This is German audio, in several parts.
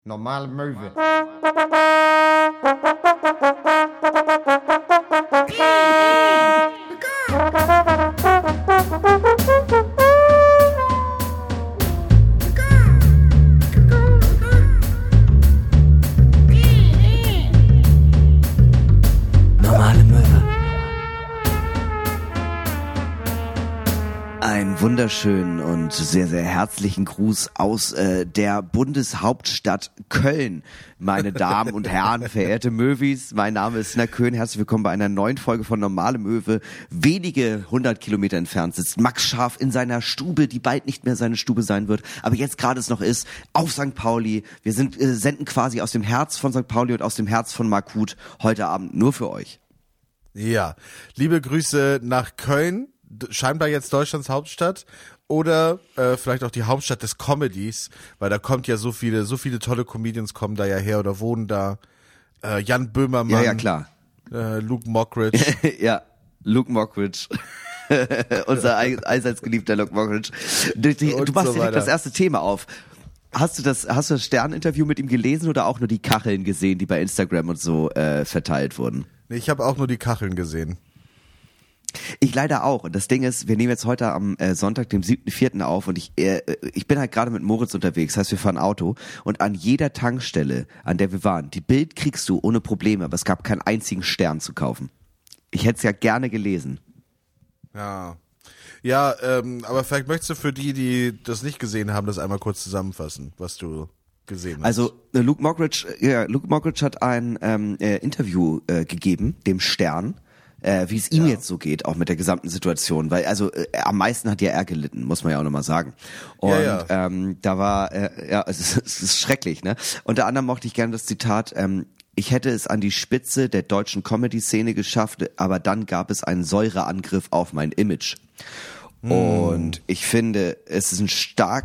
Normale Möwe. Normale Möwe. Einen wunderschönen und sehr, sehr herzlichen Gruß aus der Bundeshauptstadt Köln, meine Damen und Herren, verehrte Möwis. Mein Name ist Sina Köhn. Herzlich willkommen bei einer neuen Folge von Normale Möwe. Wenige 100 Kilometer entfernt sitzt Max Scharf in seiner Stube, die bald nicht mehr seine Stube sein wird, aber jetzt gerade es noch ist, auf St. Pauli. Wir senden quasi aus dem Herz von St. Pauli und aus dem Herz von Markut heute Abend nur für euch. Ja, liebe Grüße nach Köln, scheinbar jetzt Deutschlands Hauptstadt oder vielleicht auch die Hauptstadt des Comedies, weil da kommt ja so viele tolle Comedians kommen da ja her oder wohnen da. Jan Böhmermann. Ja, klar. Luke Mockridge. Ja, Luke Mockridge. Unser allseits geliebter Luke Mockridge. Du machst direkt das erste Thema auf. Hast du das Stern-Interview mit ihm gelesen oder auch nur die Kacheln gesehen, die bei Instagram und so verteilt wurden? Nee, ich habe auch nur die Kacheln gesehen. Ich leider auch. Und das Ding ist, wir nehmen jetzt heute am Sonntag, dem 7.4. auf und ich bin halt gerade mit Moritz unterwegs, heißt wir fahren Auto und an jeder Tankstelle, an der wir waren, die Bild kriegst du ohne Probleme, aber es gab keinen einzigen Stern zu kaufen. Ich hätte es ja gerne gelesen. Ja, aber vielleicht möchtest du für die das nicht gesehen haben, das einmal kurz zusammenfassen, was du gesehen hast. Also Luke Mockridge hat ein Interview gegeben, dem Stern, wie es ihm jetzt so geht, auch mit der gesamten Situation, weil am meisten hat ja er gelitten, muss man ja auch nochmal sagen. Und da war, es ist schrecklich, ne? Unter anderem mochte ich gerne das Zitat, ich hätte es an die Spitze der deutschen Comedy-Szene geschafft, aber dann gab es einen Säureangriff auf mein Image. Und ich finde, es ist es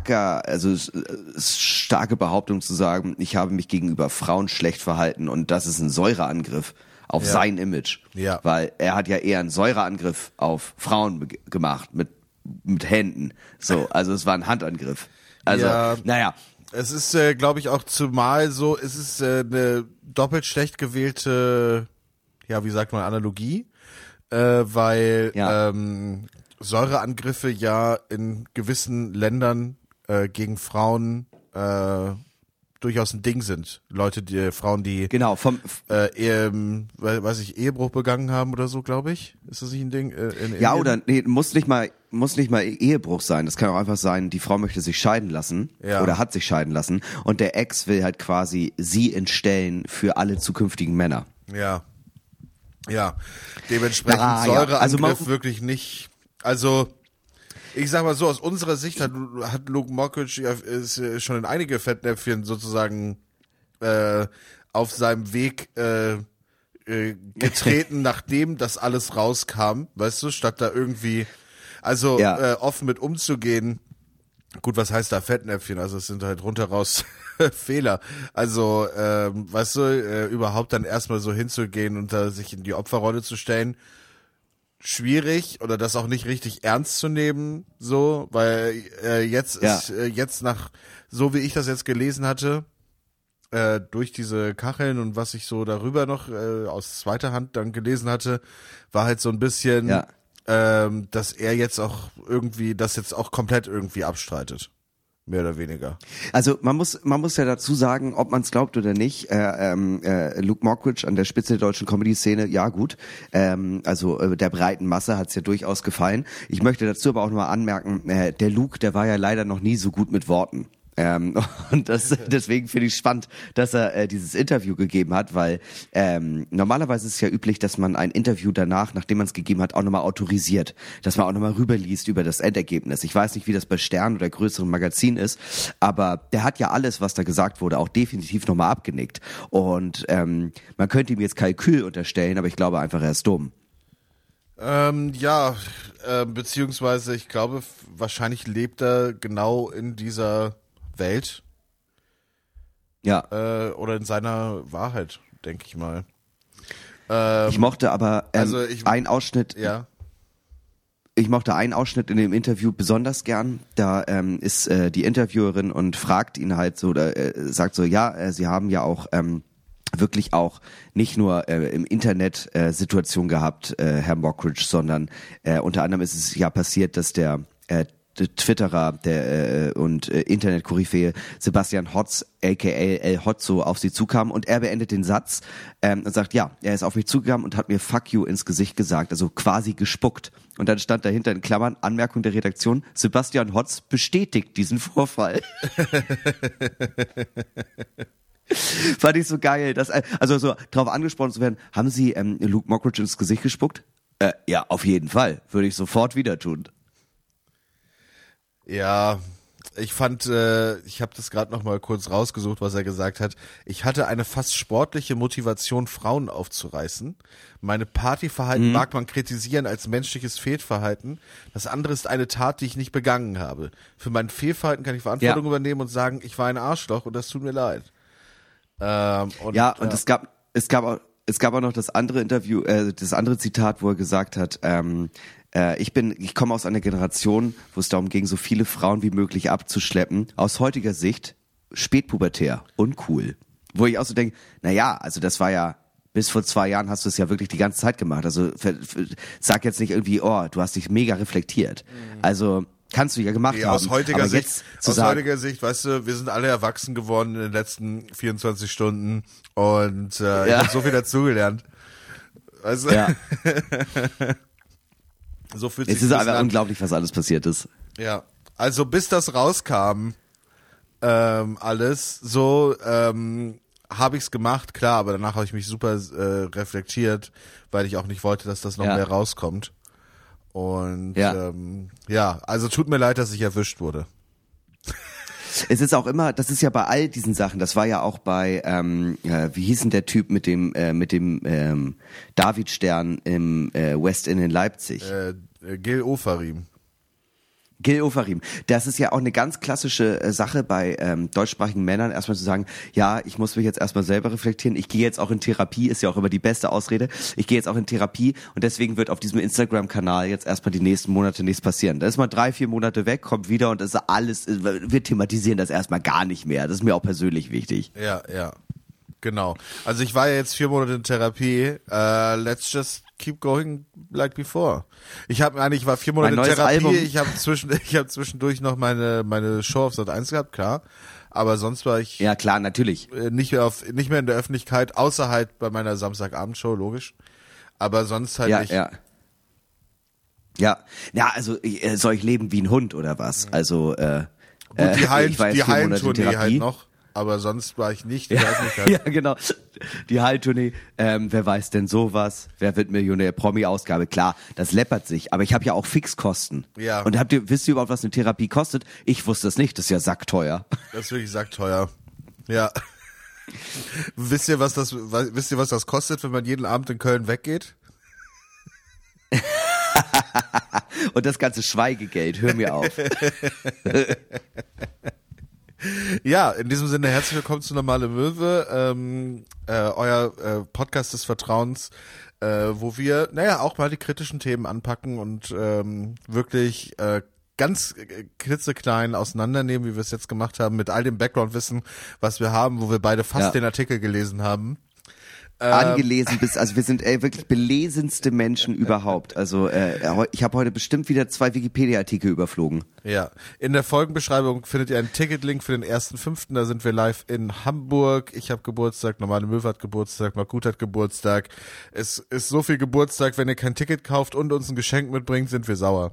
ist starke Behauptung zu sagen, ich habe mich gegenüber Frauen schlecht verhalten und das ist ein Säureangriff auf sein Image. Ja. Weil er hat ja eher einen Säureangriff auf Frauen gemacht mit Händen. So, also es war ein Handangriff. Also, naja. Es ist, glaube ich, auch zumal so, es ist eine doppelt schlecht gewählte, wie sagt man, Analogie, weil Säureangriffe ja in gewissen Ländern gegen Frauen durchaus ein Ding sind. Frauen, die Ehebruch begangen haben oder so, glaube ich. Ist das nicht ein Ding? Muss nicht mal Ehebruch sein. Das kann auch einfach sein, die Frau möchte sich scheiden lassen oder hat sich scheiden lassen und der Ex will halt quasi sie entstellen für alle zukünftigen Männer. Ja. Dementsprechend Säureangriff wirklich nicht. Also ich sag mal so, aus unserer Sicht hat Luke Mockridge ist schon in einige Fettnäpfchen sozusagen auf seinem Weg getreten, nachdem das alles rauskam, weißt du, statt da irgendwie offen mit umzugehen. Gut, was heißt da Fettnäpfchen? Also es sind halt rundheraus Fehler. Also, weißt du, überhaupt dann erstmal so hinzugehen und da sich in die Opferrolle zu stellen, schwierig oder das auch nicht richtig ernst zu nehmen, so, weil jetzt nach, so wie ich das jetzt gelesen hatte, durch diese Kacheln und was ich so darüber noch aus zweiter Hand dann gelesen hatte, war halt so ein bisschen, dass er jetzt auch irgendwie, das jetzt auch komplett irgendwie abstreitet. Mehr oder weniger. Also man muss ja dazu sagen, ob man es glaubt oder nicht, Luke Mockridge an der Spitze der deutschen Comedy-Szene, ja gut, der breiten Masse hat es ja durchaus gefallen. Ich möchte dazu aber auch nochmal anmerken, der Luke, der war ja leider noch nie so gut mit Worten. Und deswegen finde ich spannend, dass er dieses Interview gegeben hat, weil normalerweise ist es ja üblich, dass man ein Interview danach, nachdem man es gegeben hat, auch nochmal autorisiert, dass man auch nochmal rüberliest über das Endergebnis. Ich weiß nicht, wie das bei Stern oder größeren Magazinen ist, aber der hat ja alles, was da gesagt wurde, auch definitiv nochmal abgenickt. Und man könnte ihm jetzt Kalkül unterstellen, aber ich glaube einfach, er ist dumm. Beziehungsweise ich glaube, wahrscheinlich lebt er genau in dieser Welt. Oder in seiner Wahrheit, denke ich mal. Ich mochte aber einen Ausschnitt. Ja. ich mochte einen Ausschnitt in dem Interview besonders gern. Da ist die Interviewerin und fragt ihn halt so, oder sagt so, ja, sie haben ja auch wirklich auch nicht nur im Internet Situation gehabt, Herr Mockridge, sondern unter anderem ist es ja passiert, dass der Twitterer und Internet-Koryphäe Sebastian Hotz, aka El Hotzo, auf sie zukam und er beendet den Satz und sagt, ja, er ist auf mich zugekommen und hat mir Fuck you ins Gesicht gesagt, also quasi gespuckt. Und dann stand dahinter in Klammern, Anmerkung der Redaktion, Sebastian Hotz bestätigt diesen Vorfall. Fand ich so geil, dass, also so drauf angesprochen zu werden, haben Sie Luke Mockridge ins Gesicht gespuckt? Ja, auf jeden Fall, würde ich sofort wieder tun. Ja, ich fand, ich habe das gerade noch mal kurz rausgesucht, was er gesagt hat. Ich hatte eine fast sportliche Motivation, Frauen aufzureißen. Meine Partyverhalten mag man kritisieren als menschliches Fehlverhalten. Das andere ist eine Tat, die ich nicht begangen habe. Für mein Fehlverhalten kann ich Verantwortung übernehmen und sagen, ich war ein Arschloch und das tut mir leid. Es gab auch noch das andere Interview, das andere Zitat, wo er gesagt hat, ich komme aus einer Generation, wo es darum ging, so viele Frauen wie möglich abzuschleppen. Aus heutiger Sicht spätpubertär, uncool. Wo ich auch so denke, also das war ja, bis vor 2 Jahren hast du es ja wirklich die ganze Zeit gemacht. Also sag jetzt nicht irgendwie, oh, du hast dich mega reflektiert. Also kannst du ja gemacht haben. Aus heutiger Sicht, weißt du, wir sind alle erwachsen geworden in den letzten 24 Stunden und ich habe so viel dazugelernt. Also, so fühlt sich es ist aber unglaublich, was alles passiert ist. Ja, also bis das rauskam, alles, so habe ich's gemacht, klar, aber danach habe ich mich super reflektiert, weil ich auch nicht wollte, dass das noch mehr rauskommt. Und also tut mir leid, dass ich erwischt wurde. Es ist auch immer, das ist ja bei all diesen Sachen, das war ja auch bei, wie hieß denn der Typ mit dem Davidstern im West End in Leipzig? Gil Ofarim. Gil Ofarim. Das ist ja auch eine ganz klassische Sache bei deutschsprachigen Männern, erstmal zu sagen, ja, ich muss mich jetzt erstmal selber reflektieren, ich gehe jetzt auch in Therapie, ist ja auch immer die beste Ausrede, ich gehe jetzt auch in Therapie und deswegen wird auf diesem Instagram-Kanal jetzt erstmal die nächsten Monate nichts passieren. Da ist mal 3-4 Monate weg, kommt wieder und ist alles, wir thematisieren das erstmal gar nicht mehr. Das ist mir auch persönlich wichtig. Ja, genau. Also ich war ja jetzt 4 Monate in Therapie, let's just keep going like before. Ich war 4 Monate in Therapie, Album. ich habe zwischendurch noch meine Show auf Sat.1 gehabt, klar. Aber sonst war ich ja klar, natürlich nicht mehr in der Öffentlichkeit, außer halt bei meiner Samstagabendshow, logisch. Aber sonst halt nicht. Ja, also soll ich leben wie ein Hund oder was? Also gut, die Hallentournee halt noch. Aber sonst war ich nicht. Ja, genau. Die Heiltournee, wer weiß denn sowas? Wer wird Millionär? Promi-Ausgabe, klar, das läppert sich. Aber ich habe ja auch Fixkosten. Ja. Und wisst ihr überhaupt, was eine Therapie kostet? Ich wusste das nicht, das ist ja sackteuer. Das ist wirklich sackteuer. Ja. Wisst ihr, was das kostet, wenn man jeden Abend in Köln weggeht? Und das ganze Schweigegeld, hör mir auf. Ja, in diesem Sinne herzlich willkommen zu Normale Möwe, euer Podcast des Vertrauens, wo wir, auch mal die kritischen Themen anpacken und wirklich ganz klitzeklein auseinandernehmen, wie wir es jetzt gemacht haben, mit all dem Background-Wissen, was wir haben, wo wir beide fast den Artikel gelesen haben. Angelesen also wir sind wirklich belesenste Menschen überhaupt. Also ich habe heute bestimmt wieder 2 Wikipedia-Artikel überflogen. Ja, in der Folgenbeschreibung findet ihr einen Ticketlink für den 1.5., da sind wir live in Hamburg. Ich habe Geburtstag, Normale Möwe hat Geburtstag, Markut hat Geburtstag. Es ist so viel Geburtstag, wenn ihr kein Ticket kauft und uns ein Geschenk mitbringt, sind wir sauer.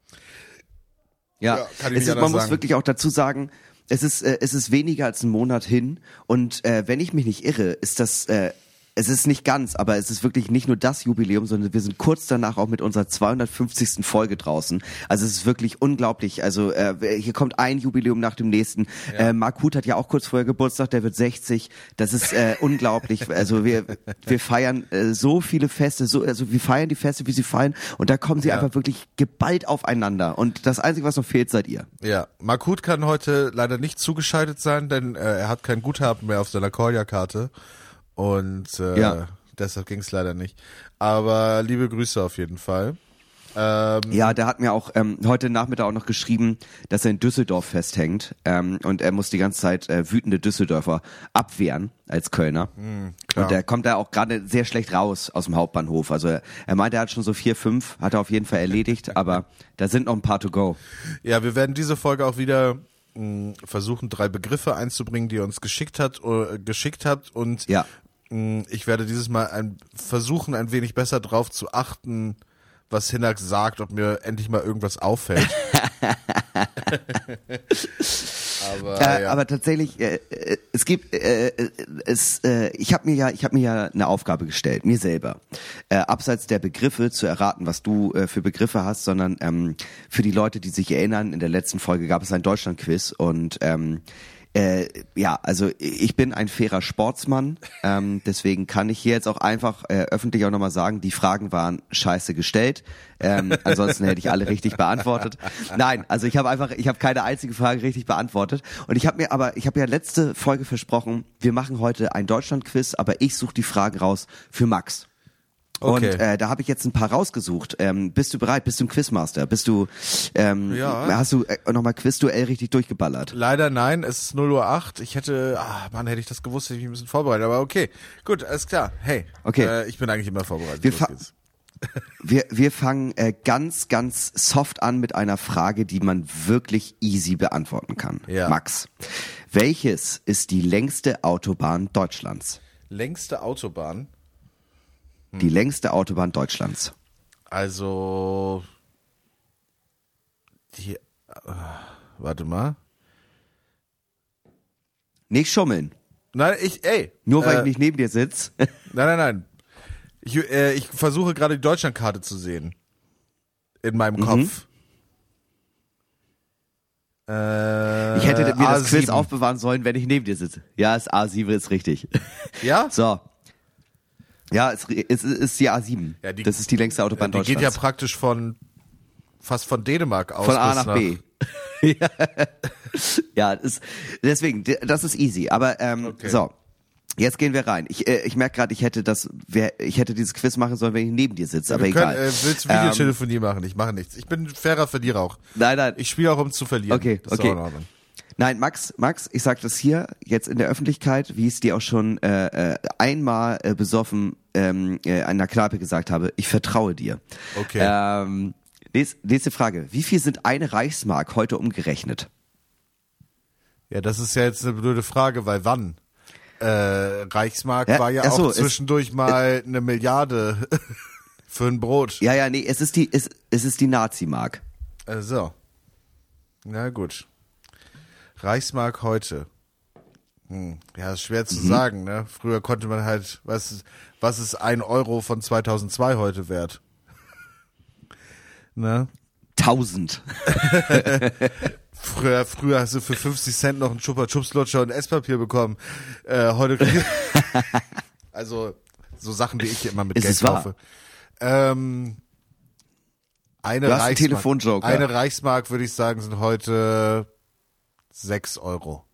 Ja, man muss wirklich auch dazu sagen, es ist weniger als ein Monat hin und wenn ich mich nicht irre, ist das es ist nicht ganz, aber es ist wirklich nicht nur das Jubiläum, sondern wir sind kurz danach auch mit unserer 250. Folge draußen. Also es ist wirklich unglaublich. Also hier kommt ein Jubiläum nach dem nächsten. Ja. Markut hat ja auch kurz vorher Geburtstag, der wird 60. Das ist unglaublich. Also wir feiern so viele Feste, also wir feiern die Feste, wie sie fallen und da kommen sie einfach wirklich geballt aufeinander. Und das Einzige, was noch fehlt, seid ihr. Ja, Markut kann heute leider nicht zugeschaltet sein, denn er hat kein Guthaben mehr auf seiner Korja-Karte. Und deshalb ging es leider nicht. Aber liebe Grüße auf jeden Fall. Ja, der hat mir auch heute Nachmittag auch noch geschrieben, dass er in Düsseldorf festhängt und er muss die ganze Zeit wütende Düsseldorfer abwehren als Kölner. Und der kommt da auch gerade sehr schlecht raus aus dem Hauptbahnhof. Also er meint, er hat schon so 4, 5, hat er auf jeden Fall erledigt, aber da sind noch ein paar to go. Ja, wir werden diese Folge auch wieder versuchen, 3 Begriffe einzubringen, die ihr uns geschickt habt und ja. Ich werde dieses Mal versuchen, ein wenig besser drauf zu achten, was Hinak sagt, ob mir endlich mal irgendwas auffällt. Aber tatsächlich, ich habe mir ja eine Aufgabe gestellt, mir selber, abseits der Begriffe zu erraten, was du für Begriffe hast, sondern für die Leute, die sich erinnern, in der letzten Folge gab es ein Deutschland-Quiz und also ich bin ein fairer Sportsmann, deswegen kann ich hier jetzt auch einfach öffentlich auch nochmal sagen, die Fragen waren scheiße gestellt, ansonsten hätte ich alle richtig beantwortet. Nein, also ich habe keine einzige Frage richtig beantwortet und ich habe ja letzte Folge versprochen, wir machen heute ein Deutschland-Quiz, aber ich suche die Fragen raus für Max. Okay. Und da habe ich jetzt ein paar rausgesucht. Bist du bereit? Bist du ein Quizmaster? Hast du nochmal Quizduell richtig durchgeballert? Leider nein, es ist 0:08 Uhr. hätte ich das gewusst, hätte ich mich ein bisschen vorbereitet. Aber okay, gut, alles klar. Hey, okay. Ich bin eigentlich immer vorbereitet. Wir fangen ganz, ganz soft an mit einer Frage, die man wirklich easy beantworten kann. Ja. Max, welches ist die längste Autobahn Deutschlands? Längste Autobahn? Die längste Autobahn Deutschlands. Also, warte mal. Nicht schummeln. Nein, Nur weil ich nicht neben dir sitze. Nein. Ich versuche gerade die Deutschlandkarte zu sehen. In meinem Kopf. Ich hätte mir das Quiz aufbewahren sollen, wenn ich neben dir sitze. Ja, ist A7 ist richtig. Ja? So. Ja, es ist die A7. Ja, das ist die längste Autobahn Deutschlands. Die geht ja praktisch fast von Dänemark aus. Von A nach B. Ja, deswegen, das ist easy. Aber okay. So, jetzt gehen wir rein. Ich merke gerade, ich hätte dieses Quiz machen sollen, wenn ich neben dir sitze, aber egal. Willst du Videotelefonie machen? Ich mache nichts. Ich bin ein fairer Verlierer auch. Nein. Ich spiele auch, um zu verlieren. Okay, das ist auch in Ordnung. Nein, Max, ich sag das hier jetzt in der Öffentlichkeit, wie ich es dir auch schon einmal besoffen in einer Kneipe gesagt habe, ich vertraue dir. Okay. Nächste Frage. Wie viel sind eine Reichsmark heute umgerechnet? Ja, das ist ja jetzt eine blöde Frage, weil wann? Reichsmark war ja auch zwischendurch mal 1 Milliarde für ein Brot. Ja, nee, es ist die Nazi-Mark. So. Na gut. Reichsmark heute. Ja, ist schwer zu sagen, ne? Früher konnte man halt, was ist 1 Euro von 2002 heute wert? Ne? 1000. Früher hast du für 50 Cent noch einen Chupa-Chups-Lutscher und Esspapier bekommen. Heute also so Sachen, die ich immer mit Geld kaufe. Eine Reichsmark, würde ich sagen, sind heute 6 Euro.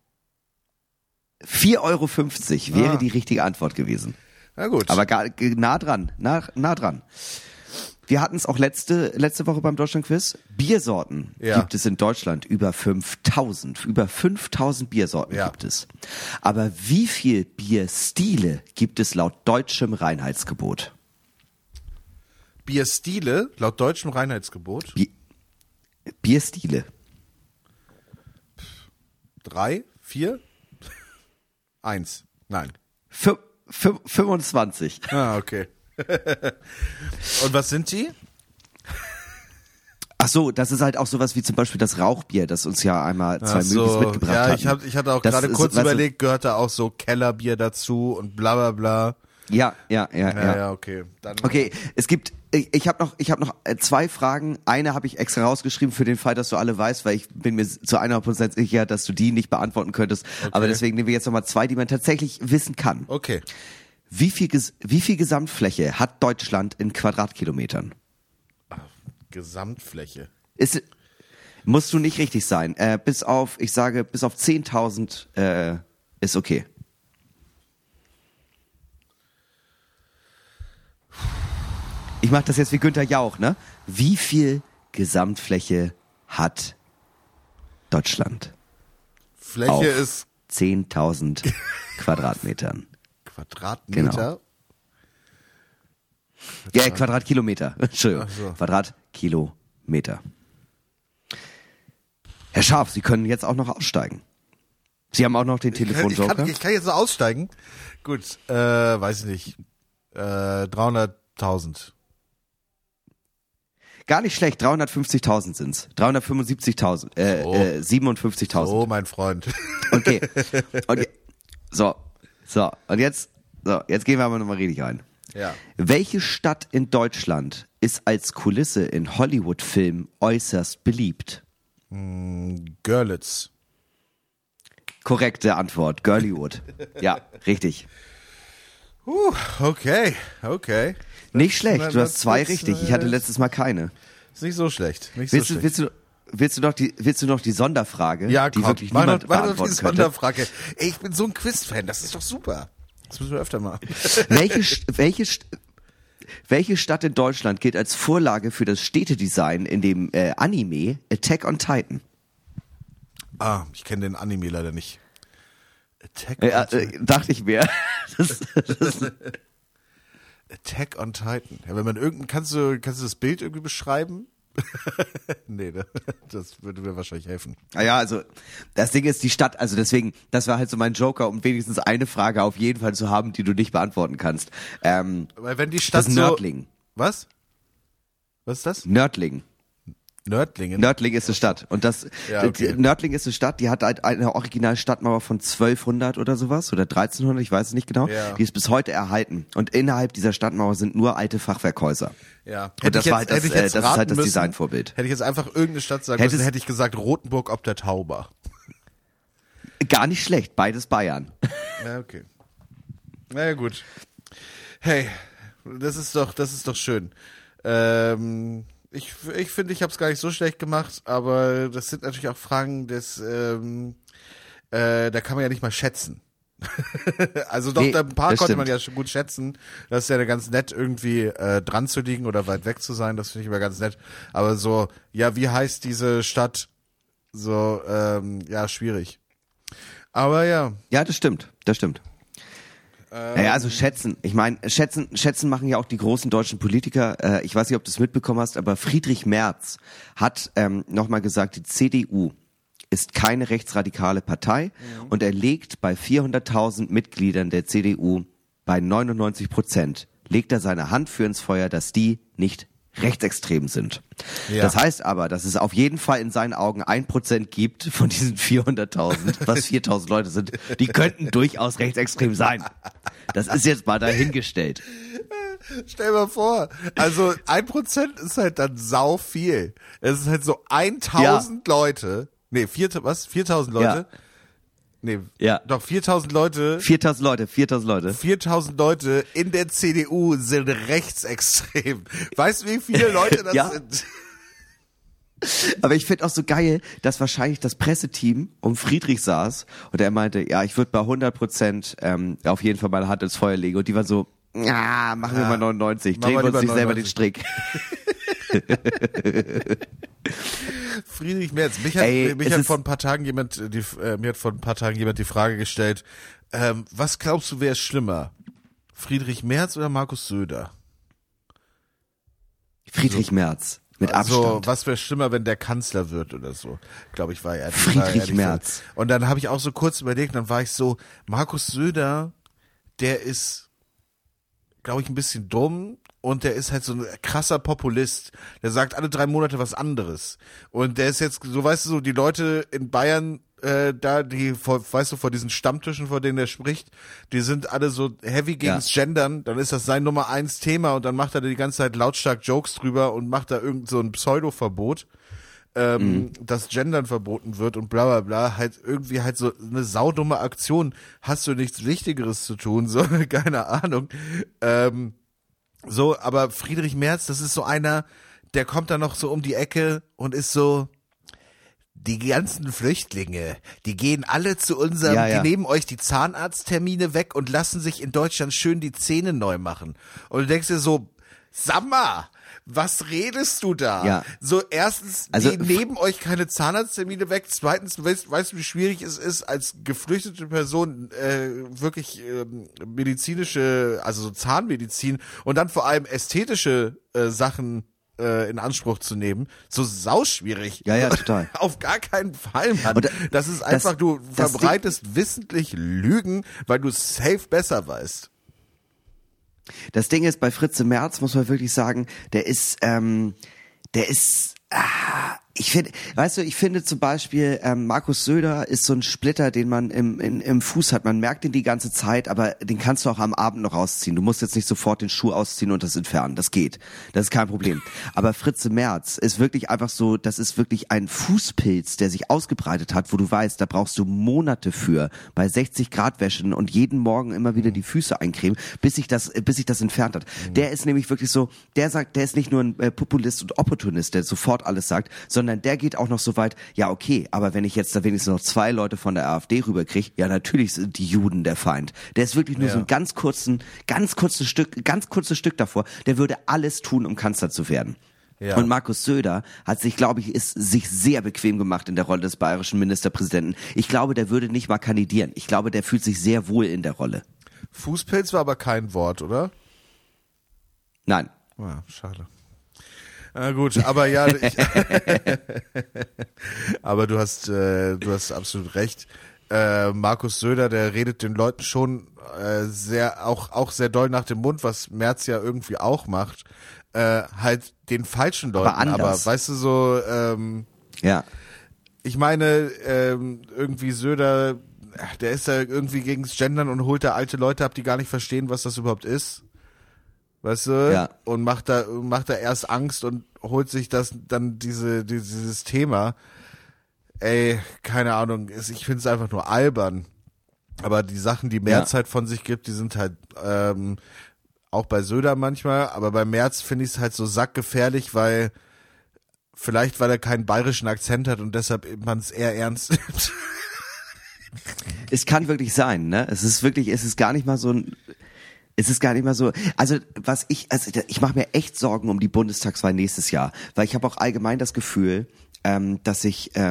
4,50 € wäre die richtige Antwort gewesen. Na gut. Aber nah dran. Wir hatten es auch letzte Woche beim Deutschland-Quiz. Biersorten gibt es in Deutschland über 5000. Über 5000 Biersorten gibt es. Aber wie viel Bierstile gibt es laut deutschem Reinheitsgebot? Bierstile laut deutschem Reinheitsgebot? Bierstile. 3, 4, 1. Nein. 25. Ah, okay. Und was sind die? Ach so, das ist halt auch sowas wie zum Beispiel das Rauchbier, das uns ja einmal 2 Mögis mitgebracht hat. Ja, ich hatte auch gerade kurz überlegt, gehört da auch so Kellerbier dazu und bla bla bla. Ja, okay. Okay, ich habe noch 2 Fragen. Eine habe ich extra rausgeschrieben für den Fall, dass du alle weißt, weil ich bin mir zu 100% sicher, dass du die nicht beantworten könntest. Okay. Aber deswegen nehmen wir jetzt nochmal 2, die man tatsächlich wissen kann. Okay. Wie viel Gesamtfläche hat Deutschland in Quadratkilometern? Gesamtfläche. Musst du nicht richtig sein. Bis auf 10.000 ist okay. Ich mache das jetzt wie Günther Jauch, ne? Wie viel Gesamtfläche hat Deutschland? Fläche auf ist 10.000 Quadratmetern. Quadratmeter? Genau. Ja, Quadratkilometer. Entschuldigung. So. Quadratkilometer. Herr Scharf, Sie können jetzt auch noch aussteigen. Sie haben auch noch den Telefonjoker. Ich kann jetzt noch aussteigen. Gut, weiß ich nicht. 300.000. Gar nicht schlecht, 350.000 sind's. 375.000, 57.000. Oh, mein Freund. Okay. So. Und jetzt gehen wir aber nochmal richtig rein. Ja. Welche Stadt in Deutschland ist als Kulisse in Hollywood-Filmen äußerst beliebt? Görlitz. Korrekte Antwort, Girlywood. Ja, richtig. Okay. Nicht schlecht, du hast 2 richtig. Ich hatte letztes Mal keine. Ist nicht so schlecht. Willst du noch die Sonderfrage? Ja, die komm, wirklich mach niemand doch beantworten die könnte? Sonderfrage. Ey, ich bin so ein Quiz-Fan, das ist doch super. Das müssen wir öfter machen. Welche Stadt in Deutschland gilt als Vorlage für das Städtedesign in dem Anime Attack on Titan? Ich kenne den Anime leider nicht. Attack on Titan. Dachte ich mir. Attack on Titan. Ja, wenn man kannst du das Bild irgendwie beschreiben? Nee, das würde mir wahrscheinlich helfen. Naja, also das Ding ist die Stadt, also deswegen, das war halt so mein Joker, um wenigstens eine Frage auf jeden Fall zu haben, die du nicht beantworten kannst. Weil wenn die Stadt das ist Nördling. Was? Was ist das? Nördling. Nördling ist eine Stadt. Und Nördling ist eine Stadt, die hat halt eine originale Stadtmauer von 1200 oder sowas, oder 1300, ich weiß es nicht genau. Ja. Die ist bis heute erhalten. Und innerhalb dieser Stadtmauer sind nur alte Fachwerkhäuser. Ja. Und das ist halt das Designvorbild. Hätte ich jetzt einfach irgendeine Stadt sagen müssen, hätte ich gesagt Rothenburg ob der Tauber. Gar nicht schlecht, beides Bayern. Ja, okay. Naja, gut. Hey, das ist doch schön. Ich finde, ich habe es gar nicht so schlecht gemacht, aber das sind natürlich auch Fragen, da kann man ja nicht mal schätzen. Also doch, ein paar konnte man ja schon gut schätzen. Das ist ja ganz nett, irgendwie dran zu liegen oder weit weg zu sein, das finde ich immer ganz nett. Aber so, ja, wie heißt diese Stadt? So, ja, schwierig. Aber ja. Ja, das stimmt. Naja, also schätzen. Ich meine, schätzen machen ja auch die großen deutschen Politiker. Ich weiß nicht, ob du es mitbekommen hast, aber Friedrich Merz hat nochmal gesagt, die CDU ist keine rechtsradikale Partei und er legt bei 400.000 Mitgliedern der CDU bei 99% legt er seine Hand für ins Feuer, dass die nicht rechtsextrem sind. Ja. Das heißt aber, dass es auf jeden Fall in seinen Augen 1% gibt von diesen 400.000, was 4.000 Leute sind, die könnten durchaus rechtsextrem sein. Das ist jetzt mal dahingestellt. Stell mal vor, also 1% ist halt dann sau viel. Es ist halt so 1.000 Leute, 4.000 Leute? Ja. Nee, ja. Doch 4.000 Leute. 4.000 Leute. 4.000 Leute in der CDU sind rechtsextrem. Weißt du, wie viele Leute das sind? Aber ich finde auch so geil, dass wahrscheinlich das Presseteam um Friedrich saß und er meinte, ja, ich würde bei 100% auf jeden Fall meine Hand ins Feuer legen. Und die waren so, ja, machen wir mal 99, drehen wir uns nicht selber den Strick. Friedrich Merz, mich hat vor ein paar Tagen jemand die Frage gestellt, was glaubst du, wer ist schlimmer? Friedrich Merz oder Markus Söder? Friedrich Merz, mit Abstand. Also, was wäre schlimmer, wenn der Kanzler wird oder so? Glaube ich, war er. Friedrich Merz. Und dann habe ich auch so kurz überlegt, dann war ich so, Markus Söder, der ist, glaube ich, ein bisschen dumm. Und der ist halt so ein krasser Populist. Der sagt alle 3 Monate was anderes. Und der ist jetzt, so weißt du, so die Leute in Bayern, vor diesen Stammtischen, vor denen er spricht, die sind alle so heavy gegens Gendern. Dann ist das sein Nummer 1 Thema und dann macht er die ganze Zeit lautstark Jokes drüber und macht da irgend so ein Pseudo-Verbot, dass Gendern verboten wird und bla bla bla. Halt irgendwie halt so eine saudumme Aktion. Hast du nichts Wichtigeres zu tun? So, keine Ahnung. So, aber Friedrich Merz, das ist so einer, der kommt da noch so um die Ecke und ist so, die ganzen Flüchtlinge, die gehen alle zu unserem, die nehmen euch die Zahnarzttermine weg und lassen sich in Deutschland schön die Zähne neu machen. Und du denkst dir so, sag mal, was redest du da? Ja. So erstens, Also, die nehmen euch keine Zahnarzttermine weg. Zweitens, weißt du, wie schwierig es ist, als geflüchtete Person wirklich medizinische, also so Zahnmedizin und dann vor allem ästhetische Sachen in Anspruch zu nehmen. So sauschwierig. Ja, total. Auf gar keinen Fall, Mann. Und das ist einfach, du verbreitest wissentlich Lügen, weil du safe besser weißt. Das Ding ist, bei Fritze Merz muss man wirklich sagen, ich finde zum Beispiel, Markus Söder ist so ein Splitter, den man im Fuß hat. Man merkt ihn die ganze Zeit, aber den kannst du auch am Abend noch ausziehen. Du musst jetzt nicht sofort den Schuh ausziehen und das entfernen. Das geht. Das ist kein Problem. Aber Fritze Merz ist wirklich einfach so, das ist wirklich ein Fußpilz, der sich ausgebreitet hat, wo du weißt, da brauchst du Monate für, bei 60 Grad Wäschen und jeden Morgen immer wieder die Füße eincremen, bis sich das entfernt hat. Der ist nämlich wirklich so, der ist nicht nur ein Populist und Opportunist, der sofort alles sagt, sondern der geht auch noch so weit, ja okay, aber wenn ich jetzt da wenigstens noch 2 Leute von der AfD rüberkriege, ja natürlich sind die Juden der Feind. Der ist wirklich nur so ein ganz kurzes Stück davor, der würde alles tun, um Kanzler zu werden. Ja. Und Markus Söder hat sich, glaube ich, sich sehr bequem gemacht in der Rolle des bayerischen Ministerpräsidenten. Ich glaube, der würde nicht mal kandidieren. Ich glaube, der fühlt sich sehr wohl in der Rolle. Fußpilz war aber kein Wort, oder? Nein. Ja, schade. Na gut, aber ja, aber du hast absolut recht. Markus Söder, der redet den Leuten schon auch sehr doll nach dem Mund, was Merz ja irgendwie auch macht. Halt den falschen Leuten, aber weißt du so, ja. Ich meine, irgendwie Söder, der ist da irgendwie gegens Gendern und holt da alte Leute ab, die gar nicht verstehen, was das überhaupt ist. Weißt du? Ja. Und macht da erst Angst und holt sich dieses Thema. Ey, keine Ahnung, ich find's einfach nur albern. Aber die Sachen, die Merz halt von sich gibt, die sind halt auch bei Söder manchmal, aber bei Merz finde ich es halt so sackgefährlich, weil er keinen bayerischen Akzent hat und deshalb man es eher ernst nimmt. Es kann wirklich sein, ne? Es ist gar nicht mal so, also ich mache mir echt Sorgen um die Bundestagswahl nächstes Jahr, weil ich habe auch allgemein das Gefühl, dass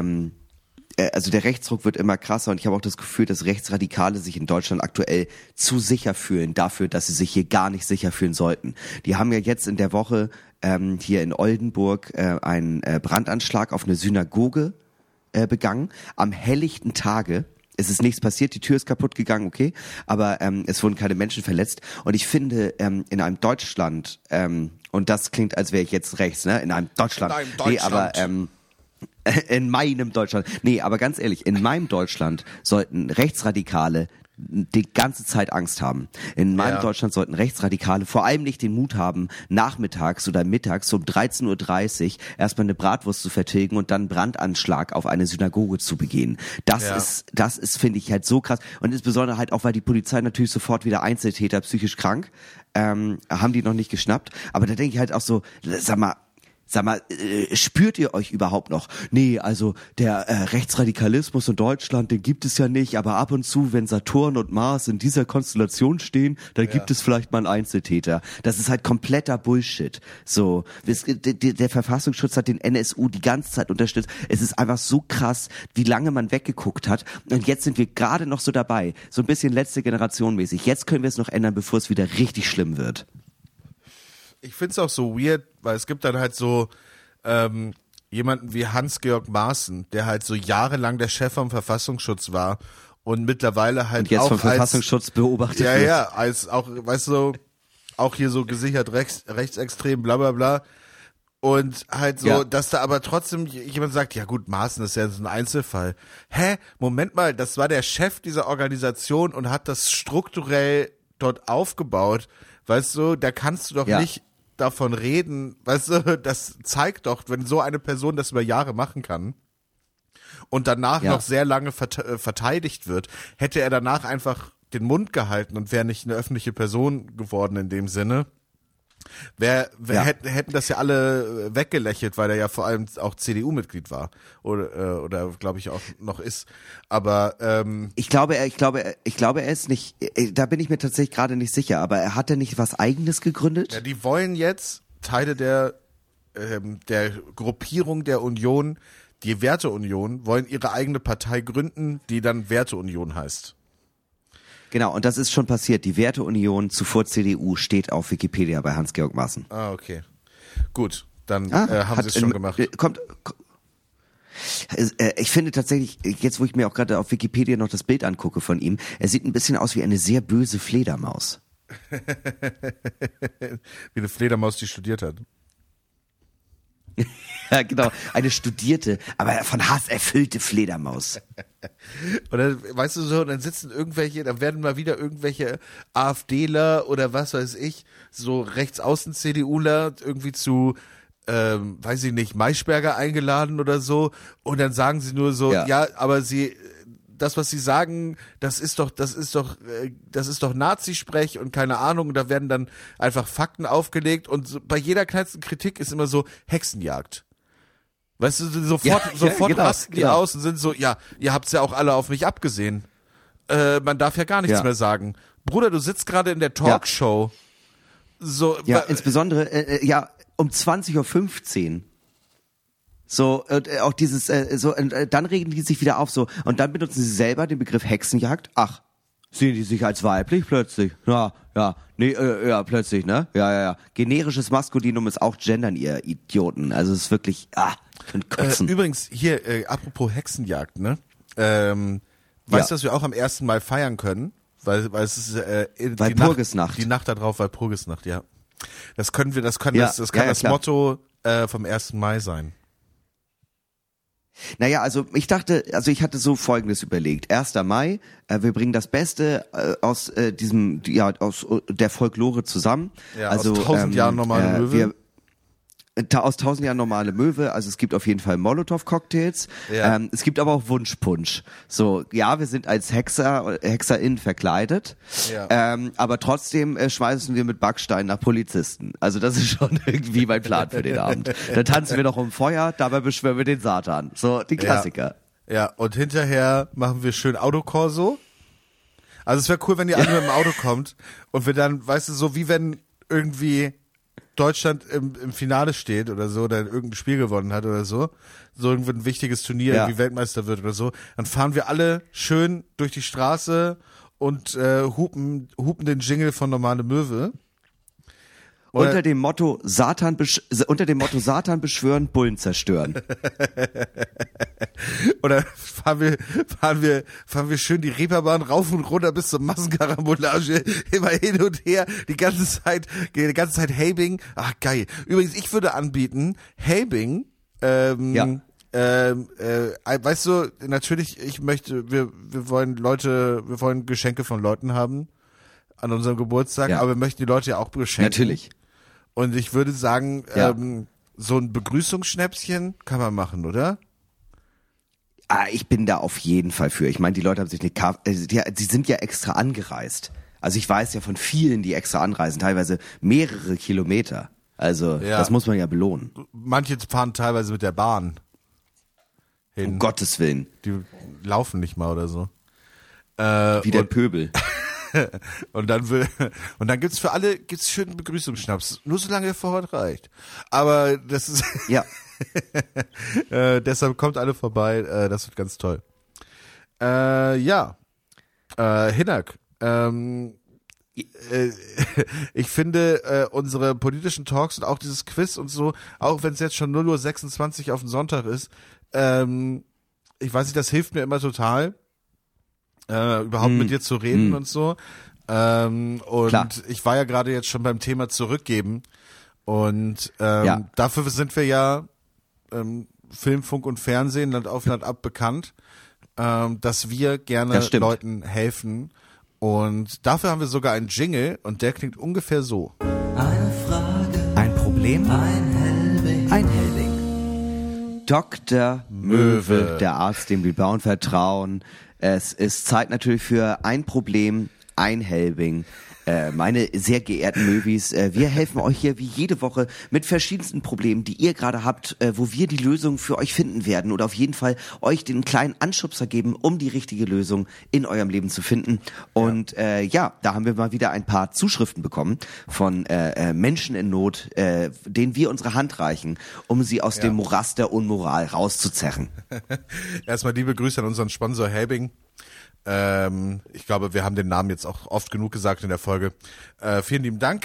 also der Rechtsruck wird immer krasser und ich habe auch das Gefühl, dass Rechtsradikale sich in Deutschland aktuell zu sicher fühlen dafür, dass sie sich hier gar nicht sicher fühlen sollten. Die haben ja jetzt in der Woche hier in Oldenburg einen Brandanschlag auf eine Synagoge begangen, am helllichten Tage. Es ist nichts passiert, die Tür ist kaputt gegangen, okay, aber es wurden keine Menschen verletzt. Und ich finde, in einem Deutschland, und das klingt, als wäre ich jetzt rechts, ne? In einem Deutschland. Nee, aber in meinem Deutschland. Nee, aber ganz ehrlich, in meinem Deutschland sollten Rechtsradikale die ganze Zeit Angst haben. In meinem Deutschland sollten Rechtsradikale vor allem nicht den Mut haben, nachmittags oder mittags um 13:30 Uhr erstmal eine Bratwurst zu vertilgen und dann einen Brandanschlag auf eine Synagoge zu begehen. Das ist, finde ich, halt so krass. Und insbesondere halt auch, weil die Polizei natürlich sofort wieder Einzeltäter psychisch krank, haben die noch nicht geschnappt. Aber da denke ich halt auch so, sag mal, spürt ihr euch überhaupt noch? Nee, also der Rechtsradikalismus in Deutschland, den gibt es ja nicht, aber ab und zu, wenn Saturn und Mars in dieser Konstellation stehen, dann gibt es vielleicht mal einen Einzeltäter. Das ist halt kompletter Bullshit. So, der Verfassungsschutz hat den NSU die ganze Zeit unterstützt. Es ist einfach so krass, wie lange man weggeguckt hat. Und jetzt sind wir gerade noch so dabei, so ein bisschen letzte Generation mäßig. Jetzt können wir es noch ändern, bevor es wieder richtig schlimm wird. Ich find's auch so weird, weil es gibt dann halt so jemanden wie Hans-Georg Maaßen, der halt so jahrelang der Chef vom Verfassungsschutz war und mittlerweile halt und jetzt auch vom Verfassungsschutz beobachtet wird. Ja, als auch, weißt du, auch hier so gesichert rechtsextrem, bla bla bla. Und halt so, dass da aber trotzdem jemand sagt, ja gut, Maaßen ist ja so ein Einzelfall. Moment mal, das war der Chef dieser Organisation und hat das strukturell dort aufgebaut. Weißt du, da kannst du doch nicht davon reden, weißt du, das zeigt doch, wenn so eine Person das über Jahre machen kann und danach noch sehr lange verteidigt wird, hätte er danach einfach den Mund gehalten und wäre nicht eine öffentliche Person geworden in dem Sinne, Hätten das ja alle weggelächelt, weil er ja vor allem auch CDU-Mitglied war oder glaube ich auch noch ist. Aber ich glaube, er ist nicht. Da bin ich mir tatsächlich gerade nicht sicher. Aber er hat ja nicht was Eigenes gegründet? Ja, die wollen jetzt Teile der Gruppierung der Union, die Werteunion, wollen ihre eigene Partei gründen, die dann Werteunion heißt. Genau, und das ist schon passiert. Die Werteunion, zuvor CDU, steht auf Wikipedia bei Hans-Georg Maaßen. Ah, okay. Gut, dann haben sie es schon gemacht. Ich finde tatsächlich, jetzt wo ich mir auch gerade auf Wikipedia noch das Bild angucke von ihm, er sieht ein bisschen aus wie eine sehr böse Fledermaus. Wie eine Fledermaus, die studiert hat. Ja, genau. Eine studierte, aber von Hass erfüllte Fledermaus. Und dann, weißt du so, dann werden mal wieder irgendwelche AfDler oder was weiß ich, so Rechtsaußen-CDUler irgendwie zu, weiß ich nicht, Maischberger eingeladen oder so. Und dann sagen sie nur so, ja aber das, was sie sagen, das ist doch Nazisprech und keine Ahnung, und da werden dann einfach Fakten aufgelegt und so, bei jeder kleinsten Kritik ist immer so Hexenjagd. Weißt du, sofort rasten die aus und sind so, ja, ihr habt's ja auch alle auf mich abgesehen. Man darf ja gar nichts mehr sagen. Bruder, du sitzt gerade in der Talkshow. So, insbesondere, um 20:15 Uhr. So, auch dieses, dann regen die sich wieder auf, so, und dann benutzen sie selber den Begriff Hexenjagd. Ach, sehen die sich als weiblich plötzlich? Plötzlich, ne? Ja. Generisches Maskulinum ist auch Gendern, ihr Idioten. Also es ist wirklich, könnt kotzen. Übrigens, hier, apropos Hexenjagd, ne? Weißt du, dass wir auch am 1. Mai feiern können? Weil es ist, Purgisnacht. Die Nacht da drauf, weil Purgisnacht, ja. Das kann das Motto, vom 1. Mai sein. Naja, ich hatte so Folgendes überlegt. 1. Mai, wir bringen das Beste aus aus der Folklore zusammen. Ja, also, aus 1000 Jahren normale Möwe. Aus 1000 Jahren normale Möwe, also es gibt auf jeden Fall Molotow-Cocktails, es gibt aber auch Wunschpunsch. So, ja, wir sind als HexerInnen verkleidet, aber trotzdem schmeißen wir mit Backsteinen nach Polizisten. Also das ist schon irgendwie mein Plan für den Abend. Dann tanzen wir noch um Feuer, dabei beschwören wir den Satan. So, die Klassiker. Ja, und hinterher machen wir schön Autokorso. Also es wäre cool, wenn ihr alle mit dem Auto kommt und wir dann, weißt du, so wie wenn irgendwie Deutschland im Finale steht oder so, oder irgendein Spiel gewonnen hat oder so irgendwie ein wichtiges Turnier, irgendwie Weltmeister wird oder so, dann fahren wir alle schön durch die Straße und hupen den Jingle von Normale Möwe. Unter dem Motto Satan beschwören, Bullen zerstören. Oder fahren wir schön die Reeperbahn rauf und runter bis zur Massenkarambolage, immer hin und her, die ganze Zeit Helbing. Ach geil. Übrigens, ich würde anbieten, Helbing, weißt du, natürlich, wir wollen Geschenke von Leuten haben an unserem Geburtstag, aber wir möchten die Leute ja auch beschenken. Natürlich. Und ich würde sagen, so ein Begrüßungsschnäpschen kann man machen, oder? Ich bin da auf jeden Fall für. Ich meine, die Leute haben sich sie sind ja extra angereist. Also ich weiß ja von vielen, die extra anreisen, teilweise mehrere Kilometer. Also das muss man ja belohnen. Manche fahren teilweise mit der Bahn hin. Um Gottes Willen. Die laufen nicht mal oder so. Wie der Pöbel. Und dann gibt's für alle schönen Begrüßungsschnaps, nur solange er vor Ort reicht. Aber das ist deshalb kommt alle vorbei, das wird ganz toll. Hinak, ich finde unsere politischen Talks und auch dieses Quiz und so, auch wenn es jetzt schon 0:26 Uhr auf den Sonntag ist, ich weiß nicht, das hilft mir immer total. Überhaupt mit dir zu reden und so. Und ich war ja gerade jetzt schon beim Thema Zurückgeben. Und dafür sind wir ja Film, Funk und Fernsehen, Land auf Land ab bekannt, dass wir gerne Leuten helfen. Und dafür haben wir sogar einen Jingle und der klingt ungefähr so. Eine Frage, ein Problem, ein Helbing. Dr. Möwe, der Arzt, dem die Bauern vertrauen. Es ist Zeit natürlich für ein Problem, ein Helbing. meine sehr geehrten Möwis, wir helfen euch hier wie jede Woche mit verschiedensten Problemen, die ihr gerade habt, wo wir die Lösung für euch finden werden oder auf jeden Fall euch den kleinen Anschubser geben, um die richtige Lösung in eurem Leben zu finden. Und da haben wir mal wieder ein paar Zuschriften bekommen von Menschen in Not, denen wir unsere Hand reichen, um sie aus dem Morast der Unmoral rauszuzerren. Erstmal liebe Grüße an unseren Sponsor Helbing. Ich glaube, wir haben den Namen jetzt auch oft genug gesagt in der Folge. Vielen lieben Dank.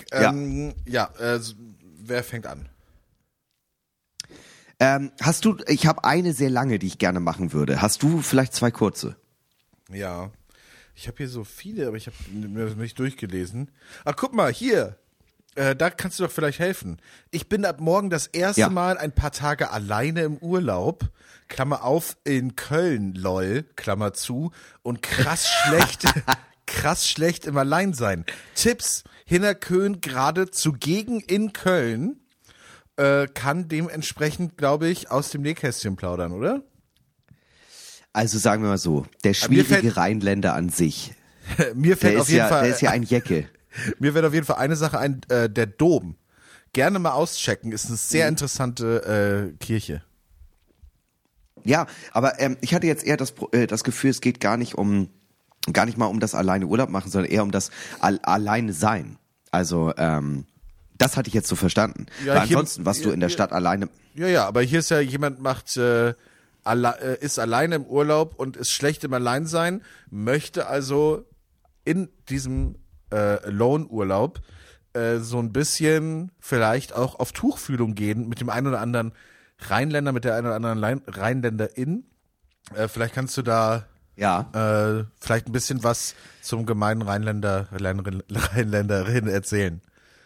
Wer fängt an? Ich habe eine sehr lange, die ich gerne machen würde. Hast du vielleicht 2 kurze? Ja, ich habe hier so viele, aber ich habe mir nicht durchgelesen. Ach, guck mal, hier. Da kannst du doch vielleicht helfen. Ich bin ab morgen das erste Mal ein paar Tage alleine im Urlaub, Klammer auf, in Köln, lol, Klammer zu, und krass schlecht im Alleinsein. Tipps, Hinnerkön gerade zugegen in Köln, kann dementsprechend, glaube ich, aus dem Nähkästchen plaudern, oder? Also sagen wir mal so, der schwierige Rheinländer an sich, mir fällt auf jeden Fall, der ist ja ein Jecke. Mir fällt auf jeden Fall eine Sache ein, der Dom. Gerne mal auschecken, ist eine sehr interessante Kirche. Ja, aber ich hatte jetzt eher das Gefühl, es geht gar nicht mal um das alleine Urlaub machen, sondern eher um das alleine sein. Also das hatte ich jetzt so verstanden. Ja, weil ansonsten, was du in der Stadt alleine... Ja, aber hier ist ja jemand ist alleine im Urlaub und ist schlecht im Alleinsein, möchte also in diesem Lone-Urlaub so ein bisschen vielleicht auch auf Tuchfühlung gehen mit dem einen oder anderen Rheinländer, mit der einen oder anderen Rheinländerin. Vielleicht kannst du da vielleicht ein bisschen was zum gemeinen Rheinländerin erzählen.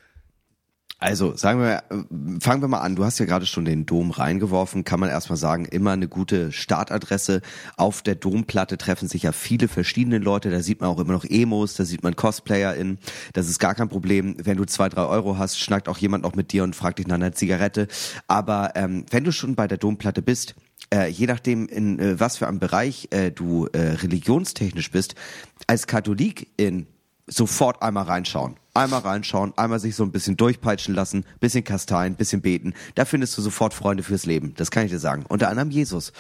Also, fangen wir mal an. Du hast ja gerade schon den Dom reingeworfen. Kann man erstmal sagen, immer eine gute Startadresse. Auf der Domplatte treffen sich ja viele verschiedene Leute. Da sieht man auch immer noch Emos, da sieht man CosplayerInnen. Das ist gar kein Problem. Wenn du 2, 3 Euro hast, schnackt auch jemand noch mit dir und fragt dich nach einer Zigarette. Aber wenn du schon bei der Domplatte bist, je nachdem in was für einem Bereich du religionstechnisch bist, als Katholikin sofort einmal reinschauen, einmal sich so ein bisschen durchpeitschen lassen, bisschen kasteien, bisschen beten. Da findest du sofort Freunde fürs Leben. Das kann ich dir sagen. Unter anderem Jesus.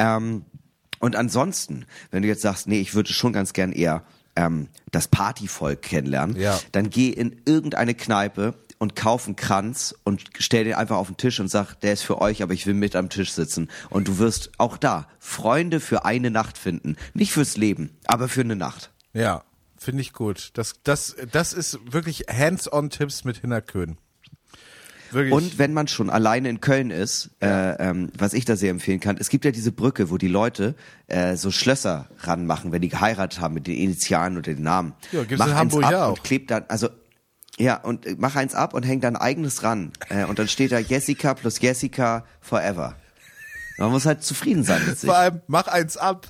Und ansonsten, wenn du jetzt sagst, nee, ich würde schon ganz gern eher das Partyvolk kennenlernen, dann geh in irgendeine Kneipe und kauf einen Kranz und stell den einfach auf den Tisch und sag, der ist für euch, aber ich will mit am Tisch sitzen. Und du wirst auch da Freunde für eine Nacht finden. Nicht fürs Leben, aber für eine Nacht. Ja. Finde ich gut. Das ist wirklich Hands-on-Tipps mit Hinnerkön. Wirklich. Und wenn man schon alleine in Köln ist, was ich da sehr empfehlen kann, es gibt ja diese Brücke, wo die Leute so Schlösser ranmachen, wenn die geheiratet haben mit den Initialen oder den Namen. Ja, gibt's in Hamburg ja auch. Und klebt dann, und mach eins ab und häng dein eigenes ran. Und dann steht da Jessica plus Jessica forever. Man muss halt zufrieden sein mit sich. Vor allem, mach eins ab.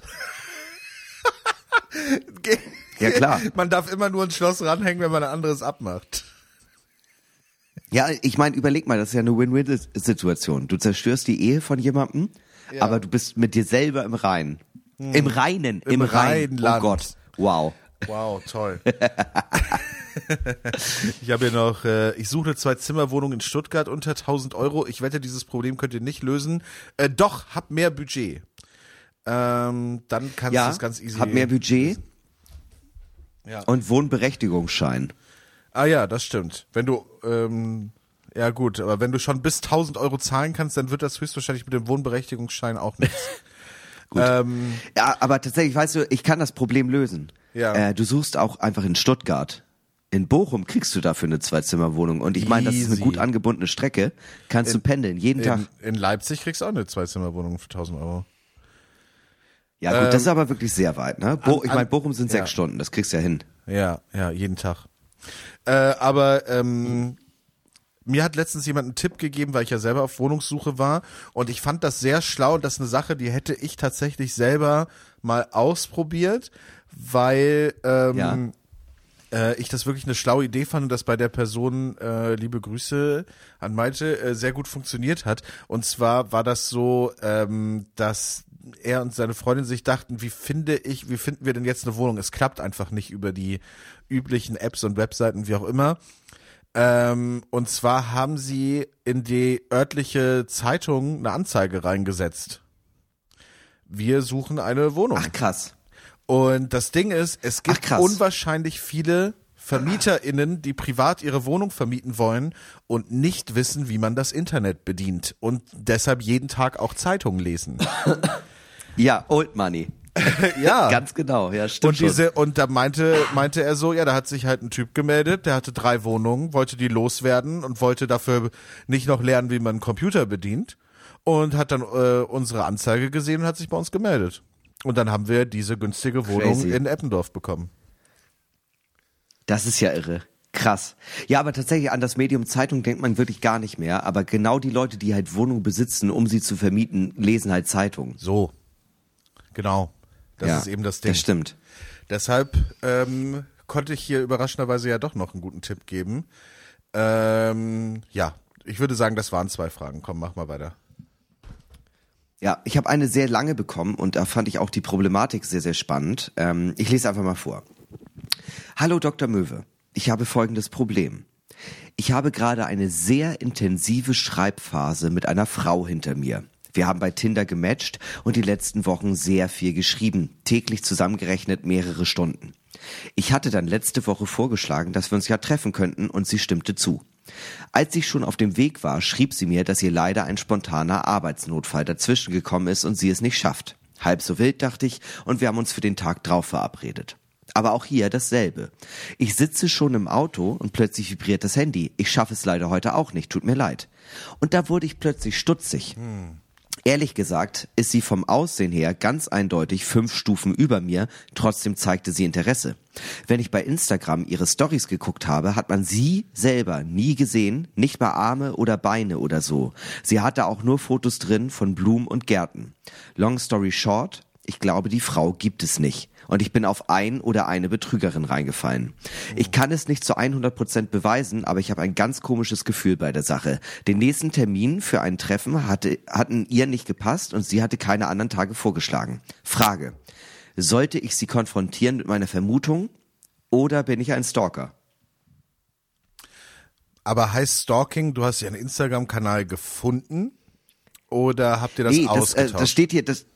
Ja, klar. Man darf immer nur ein Schloss ranhängen, wenn man ein anderes abmacht. Ja, ich meine, überleg mal, das ist ja eine Win-Win-Situation. Du zerstörst die Ehe von jemandem, aber du bist mit dir selber im Reinen. Im Reinen, im Rheinland. Oh Gott, wow. Wow, toll. Ich habe hier noch, ich suche eine 2-Zimmer-Wohnung in Stuttgart unter 1.000 Euro. Ich wette, dieses Problem könnt ihr nicht lösen. Doch, hab mehr Budget. Dann kannst du das ganz easy. Hab mehr Budget. Ja. Und Wohnberechtigungsschein. Ah ja, das stimmt. Wenn du, ja gut, aber wenn du schon bis 1.000 Euro zahlen kannst, dann wird das höchstwahrscheinlich mit dem Wohnberechtigungsschein auch nichts. Gut. Ja, aber tatsächlich, weißt du, ich kann das Problem lösen. Ja. Du suchst auch einfach in Stuttgart. In Bochum kriegst du dafür eine 2-Zimmer-Wohnung. Und ich meine, das ist eine gut angebundene Strecke. Kannst du pendeln, jeden Tag. In Leipzig kriegst du auch eine 2-Zimmer-Wohnung für 1.000 Euro. Ja gut, das ist aber wirklich sehr weit, ne? Ich meine, Bochum sind 6 Stunden, das kriegst du ja hin. Ja, jeden Tag. Aber mir hat letztens jemand einen Tipp gegeben, weil ich ja selber auf Wohnungssuche war und ich fand das sehr schlau und das ist eine Sache, die hätte ich tatsächlich selber mal ausprobiert, weil ich das wirklich eine schlaue Idee fand und das bei der Person, liebe Grüße an Malte, sehr gut funktioniert hat. Und zwar war das so, dass er und seine Freundin sich dachten, wie finden wir denn jetzt eine Wohnung? Es klappt einfach nicht über die üblichen Apps und Webseiten, wie auch immer. Und zwar haben sie in die örtliche Zeitung eine Anzeige reingesetzt. Wir suchen eine Wohnung. Ach krass. Und das Ding ist, es gibt unwahrscheinlich viele VermieterInnen, die privat ihre Wohnung vermieten wollen und nicht wissen, wie man das Internet bedient und deshalb jeden Tag auch Zeitungen lesen. Ja, Old Money. Ja. Ganz genau, ja, stimmt. Und da meinte er so, ja, da hat sich halt ein Typ gemeldet, der hatte 3 Wohnungen, wollte die loswerden und wollte dafür nicht noch lernen, wie man einen Computer bedient und hat dann unsere Anzeige gesehen und hat sich bei uns gemeldet. Und dann haben wir diese günstige Wohnung in Eppendorf bekommen. Das ist ja irre. Krass. Ja, aber tatsächlich an das Medium Zeitung denkt man wirklich gar nicht mehr. Aber genau die Leute, die halt Wohnungen besitzen, um sie zu vermieten, lesen halt Zeitungen. So. Genau. Das ist eben das Ding. Das stimmt. Deshalb konnte ich hier überraschenderweise ja doch noch einen guten Tipp geben. Ja, ich würde sagen, das waren 2 Fragen. Komm, mach mal weiter. Ja, ich habe eine sehr lange bekommen und da fand ich auch die Problematik sehr, sehr spannend. Ich lese einfach mal vor. Hallo Dr. Möwe, ich habe folgendes Problem. Ich habe gerade eine sehr intensive Schreibphase mit einer Frau hinter mir. Wir haben bei Tinder gematcht und die letzten Wochen sehr viel geschrieben, täglich zusammengerechnet mehrere Stunden. Ich hatte dann letzte Woche vorgeschlagen, dass wir uns ja treffen könnten und sie stimmte zu. Als ich schon auf dem Weg war, schrieb sie mir, dass ihr leider ein spontaner Arbeitsnotfall dazwischen gekommen ist und sie es nicht schafft. Halb so wild, dachte ich, und wir haben uns für den Tag drauf verabredet. Aber auch hier dasselbe. Ich sitze schon im Auto und plötzlich vibriert das Handy. Ich schaffe es leider heute auch nicht, tut mir leid. Und da wurde ich plötzlich stutzig. Ehrlich gesagt ist sie vom Aussehen her ganz eindeutig 5 Stufen über mir, trotzdem zeigte sie Interesse. Wenn ich bei Instagram ihre Stories geguckt habe, hat man sie selber nie gesehen, nicht mal Arme oder Beine oder so. Sie hatte auch nur Fotos drin von Blumen und Gärten. Long story short, ich glaube, die Frau gibt es nicht. Und ich bin auf ein oder eine Betrügerin reingefallen. Ich kann es nicht zu 100% beweisen, aber ich habe ein ganz komisches Gefühl bei der Sache. Den nächsten Termin für ein Treffen hatten ihr nicht gepasst und sie hatte keine anderen Tage vorgeschlagen. Frage: Sollte ich sie konfrontieren mit meiner Vermutung oder bin ich ein Stalker? Aber heißt Stalking, du hast ihren Instagram-Kanal gefunden oder habt ihr das ausgetauscht? Das steht hier, das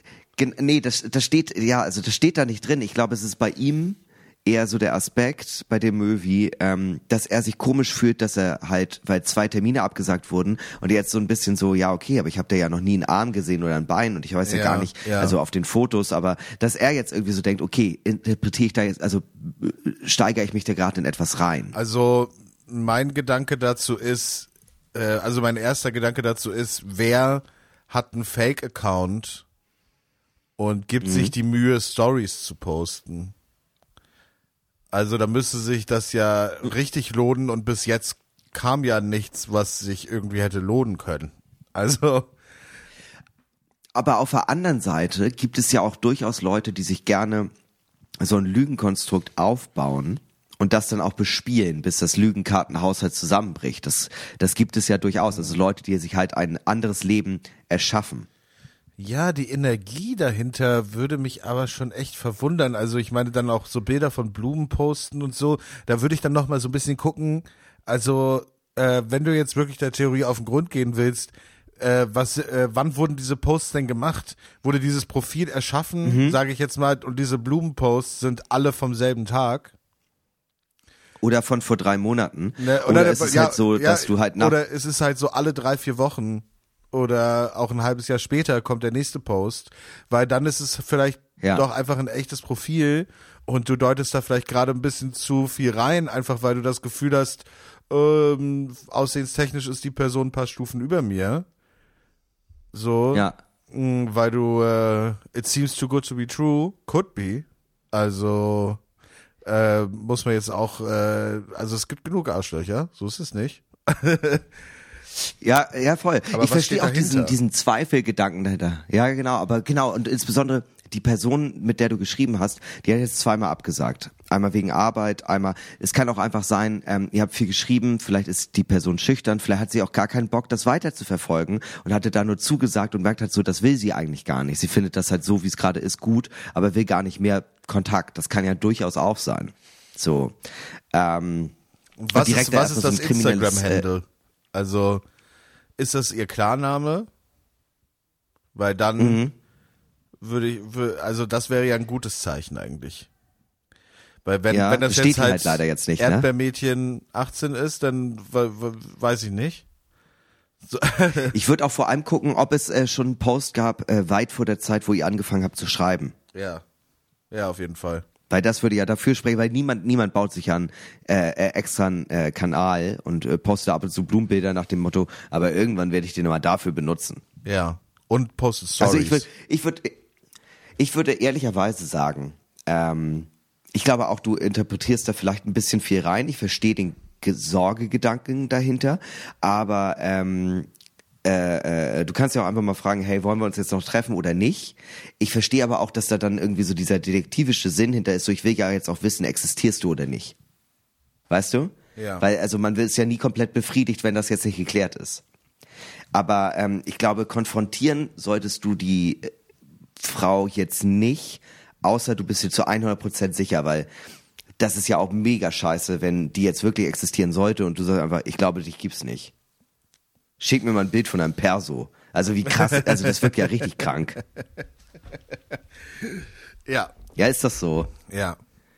steht da nicht drin. Ich glaube, es ist bei ihm eher so der Aspekt bei dem Möwi, dass er sich komisch fühlt, dass er halt, weil 2 Termine abgesagt wurden und jetzt so ein bisschen so, ja okay, aber ich habe da ja noch nie einen Arm gesehen oder ein Bein und ich weiß ja gar nicht, also auf den Fotos, aber dass er jetzt irgendwie so denkt, okay, interpretiere ich da jetzt, also steigere ich mich da gerade in etwas rein. Also mein erster Gedanke dazu ist, wer hat einen Fake-Account und gibt sich die Mühe, Stories zu posten. Also da müsste sich das ja richtig lohnen und bis jetzt kam ja nichts, was sich irgendwie hätte lohnen können. Also. Aber auf der anderen Seite gibt es ja auch durchaus Leute, die sich gerne so ein Lügenkonstrukt aufbauen und das dann auch bespielen, bis das Lügenkartenhaus halt zusammenbricht. Das gibt es ja durchaus. Also Leute, die sich halt ein anderes Leben erschaffen. Ja, die Energie dahinter würde mich aber schon echt verwundern. Also ich meine dann auch so Bilder von Blumen posten und so. Da würde ich dann noch mal so ein bisschen gucken. Also wenn du jetzt wirklich der Theorie auf den Grund gehen willst, wann wurden diese Posts denn gemacht? Wurde dieses Profil erschaffen, sage ich jetzt mal, und diese Blumenposts sind alle vom selben Tag? Oder von vor 3 Monaten. Oder ist es halt so, dass du halt Oder es ist halt so alle 3-4 Wochen. Oder auch ein halbes Jahr später kommt der nächste Post, weil dann ist es vielleicht doch einfach ein echtes Profil und du deutest da vielleicht gerade ein bisschen zu viel rein, einfach weil du das Gefühl hast, aussehenstechnisch ist die Person ein paar Stufen über mir. So, weil du it seems too good to be true, could be. Also muss man jetzt auch, also es gibt genug Arschlöcher, so ist es nicht. Ja, voll. Aber ich verstehe auch diesen Zweifelgedanken dahinter. Ja, genau, und insbesondere die Person, mit der du geschrieben hast, die hat jetzt zweimal abgesagt. Einmal wegen Arbeit, einmal, es kann auch einfach sein, ihr habt viel geschrieben, vielleicht ist die Person schüchtern, vielleicht hat sie auch gar keinen Bock, das weiter zu verfolgen und hatte da nur zugesagt und merkt halt so, das will sie eigentlich gar nicht. Sie findet das halt so, wie es gerade ist, gut, aber will gar nicht mehr Kontakt. Das kann ja durchaus auch sein. So. Was ist das Instagram-Handle? Also, ist das ihr Klarname? Weil dann also das wäre ja ein gutes Zeichen eigentlich. Weil wenn das jetzt halt leider jetzt nicht, Erdbeermädchen 18 ist, dann weiß ich nicht. So. Ich würde auch vor allem gucken, ob es schon einen Post gab, weit vor der Zeit, wo ihr angefangen habt zu schreiben. Ja, auf jeden Fall. Weil das würde ja dafür sprechen, weil niemand baut sich an extra einen Kanal und postet ab und zu Blumenbilder nach dem Motto, aber irgendwann werde ich den mal dafür benutzen. Ja, und postet Stories. Also ich würde ehrlicherweise sagen, ich glaube auch, du interpretierst da vielleicht ein bisschen viel rein. Ich verstehe den Sorgegedanken dahinter, aber du kannst ja auch einfach mal fragen, hey, wollen wir uns jetzt noch treffen oder nicht? Ich verstehe aber auch, dass da dann irgendwie so dieser detektivische Sinn hinter ist, so ich will ja jetzt auch wissen, existierst du oder nicht? Weißt du? Ja. Weil, also man will es ja nie komplett befriedigt, wenn das jetzt nicht geklärt ist. Aber ich glaube, konfrontieren solltest du die Frau jetzt nicht, außer du bist dir zu 100% sicher, weil das ist ja auch mega scheiße, wenn die jetzt wirklich existieren sollte und du sagst einfach, ich glaube, dich gibt's nicht. Schick mir mal ein Bild von einem Perso. Also wie krass, also das wirkt ja richtig krank. Ja. Ja, ist das so? Ja.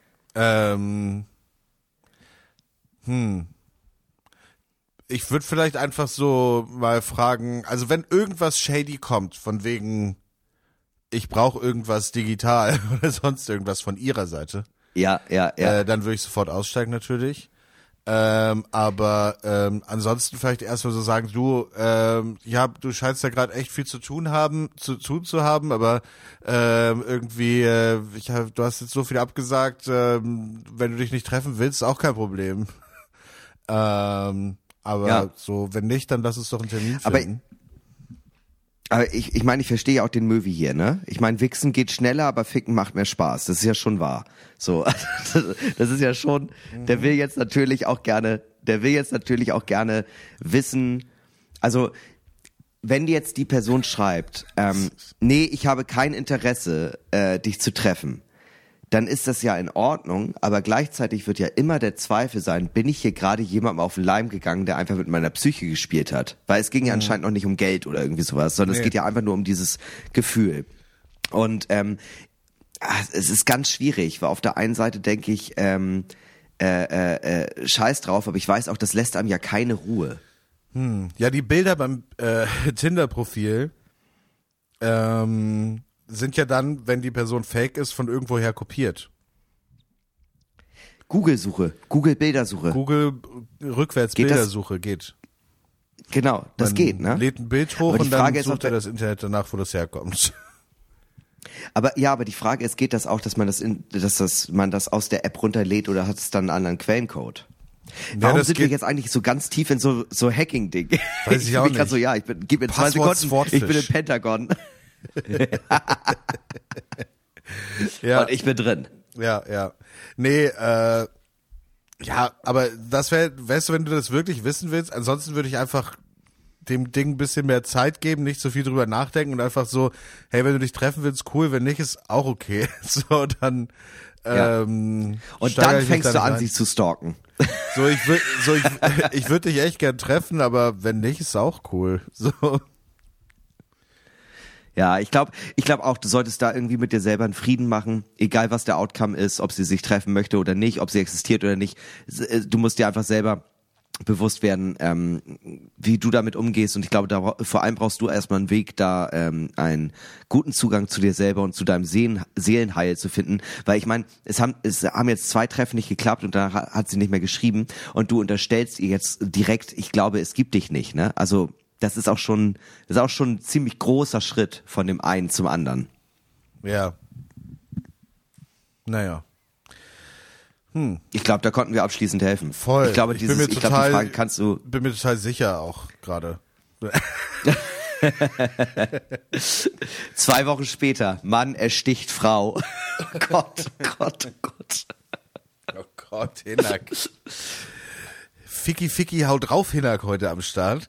Ich würde vielleicht einfach so mal fragen, also wenn irgendwas shady kommt, von wegen, ich brauche irgendwas digital oder sonst irgendwas von ihrer Seite. Ja. Dann würde ich sofort aussteigen natürlich. Aber ansonsten vielleicht erstmal so sagen, du scheinst ja gerade echt viel zu tun zu haben, aber irgendwie, du hast jetzt so viel abgesagt, wenn du dich nicht treffen willst, ist auch kein Problem. Aber so, wenn nicht, dann lass uns doch einen Termin finden. Aber ich meine, ich verstehe ja auch den Möwi hier, ne? Ich meine, Wichsen geht schneller, aber Ficken macht mehr Spaß. Das ist ja schon wahr. So, das ist ja schon, der will jetzt natürlich auch gerne wissen, also, wenn jetzt die Person schreibt, nee, ich habe kein Interesse, dich zu treffen, dann ist das ja in Ordnung, aber gleichzeitig wird ja immer der Zweifel sein, bin ich hier gerade jemandem auf den Leim gegangen, der einfach mit meiner Psyche gespielt hat? Weil es ging ja anscheinend noch nicht um Geld oder irgendwie sowas, sondern es geht ja einfach nur um dieses Gefühl. Und es ist ganz schwierig, weil auf der einen Seite denke ich, scheiß drauf, aber ich weiß auch, das lässt einem ja keine Ruhe. Ja, die Bilder beim Tinder-Profil sind ja dann, wenn die Person fake ist, von irgendwoher kopiert. Google-Suche, Google-Bildersuche. Google Rückwärts-Bildersuche geht. Genau, das Man geht, ne? lädt ein Bild hoch und dann sucht er das Internet danach, wo das herkommt. Aber die Frage ist, geht das auch, dass man man das aus der App runterlädt oder hat es dann einen anderen Quellencode? Warum sind wir jetzt eigentlich so ganz tief in so Hacking-Ding? Weiß ich auch nicht. So, gib mir 2 Sekunden, ich bin im Pentagon. Ja. Und ich bin drin. Ja. Nee, aber das weißt du, wenn du das wirklich wissen willst, ansonsten würde ich einfach dem Ding ein bisschen mehr Zeit geben, nicht so viel drüber nachdenken und einfach so, hey, wenn du dich treffen willst, cool, wenn nicht, ist auch okay. So, dann und dann fängst du an, sie zu stalken. So, ich würde dich echt gern treffen, aber wenn nicht, ist auch cool. So. Ja, ich glaube auch, du solltest da irgendwie mit dir selber einen Frieden machen, egal was der Outcome ist, ob sie sich treffen möchte oder nicht, ob sie existiert oder nicht. Du musst dir einfach selber bewusst werden, wie du damit umgehst, und ich glaube, vor allem brauchst du erstmal einen Weg, da einen guten Zugang zu dir selber und zu deinem Seelenheil zu finden, weil ich meine, es haben jetzt 2 Treffen nicht geklappt und danach hat sie nicht mehr geschrieben und du unterstellst ihr jetzt direkt, ich glaube, es gibt dich nicht, ne? Also das ist auch schon ein ziemlich großer Schritt von dem einen zum anderen. Ja. Naja. Ich glaube, da konnten wir abschließend helfen. Voll. Ich glaube, die Frage kannst du. Bin mir total sicher auch gerade. 2 Wochen später, Mann ersticht Frau. Oh Gott, Gott, Gott. Oh Gott, Hinak. Ficky haut drauf, Hinak heute am Start.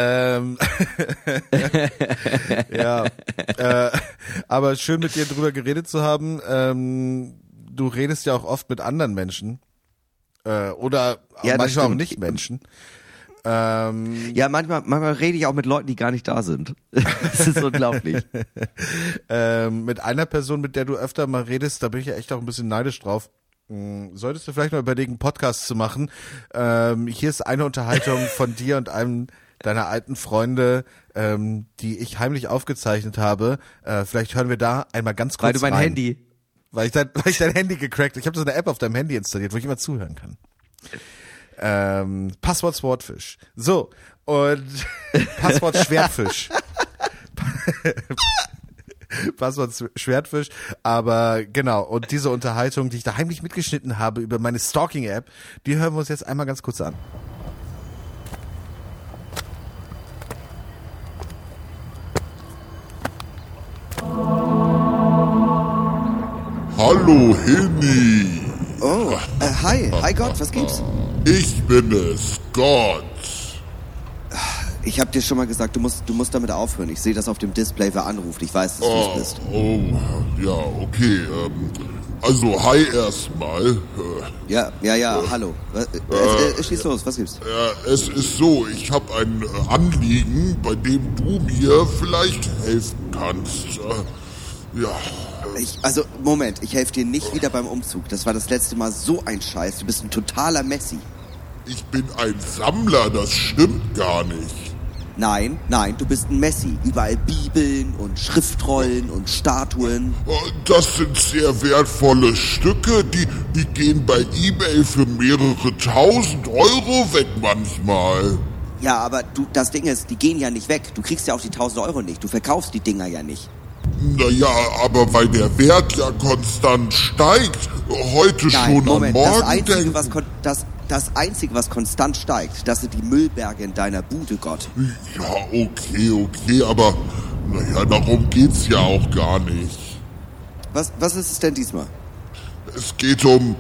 Ja, aber schön mit dir drüber geredet zu haben. Du redest ja auch oft mit anderen Menschen. Oder ja, manchmal auch nicht Menschen. Ja, manchmal rede ich auch mit Leuten, die gar nicht da sind. Das ist unglaublich. Mit einer Person, mit der du öfter mal redest, da bin ich ja echt auch ein bisschen neidisch drauf. Solltest du vielleicht mal überlegen, einen Podcast zu machen? Hier ist eine Unterhaltung von dir und einem deiner alten Freunde, die ich heimlich aufgezeichnet habe. Vielleicht hören wir da einmal ganz kurz rein. Weil du mein Handy... Weil ich dein Handy gecrackt. Ich habe so eine App auf deinem Handy installiert, wo ich immer zuhören kann. Passwort Swordfish. So, und Passwort Schwertfisch. Passwort Schwertfisch. Aber genau, und diese Unterhaltung, die ich da heimlich mitgeschnitten habe über meine Stalking-App, die hören wir uns jetzt einmal ganz kurz an. Hallo Henny. Oh, hi Gott, was gibt's? Ich bin es, Gott. Ich hab dir schon mal gesagt, du musst damit aufhören. Ich sehe das auf dem Display, wer anruft. Ich weiß, dass du es bist. Oh, ja, okay. Also, hi erstmal. Ja, hallo. Schieß los, was gibt's? Es ist so, ich habe ein Anliegen, bei dem du mir vielleicht helfen kannst. Ja. Moment, ich helfe dir nicht wieder beim Umzug. Das war das letzte Mal so ein Scheiß. Du bist ein totaler Messi. Ich bin ein Sammler, das stimmt gar nicht. Nein, du bist ein Messi. Überall Bibeln und Schriftrollen und Statuen. Das sind sehr wertvolle Stücke, die gehen bei eBay für mehrere tausend Euro weg manchmal. Ja, aber das Ding ist, die gehen ja nicht weg. Du kriegst ja auch die 1000 Euro nicht. Du verkaufst die Dinger ja nicht. Naja, aber weil der Wert ja konstant steigt, heute schon Moment, am Morgen das Einzige, was konstant steigt, das sind die Müllberge in deiner Bude, Gott. Ja, okay, aber naja, darum geht's ja auch gar nicht. Was ist es denn diesmal? Es geht um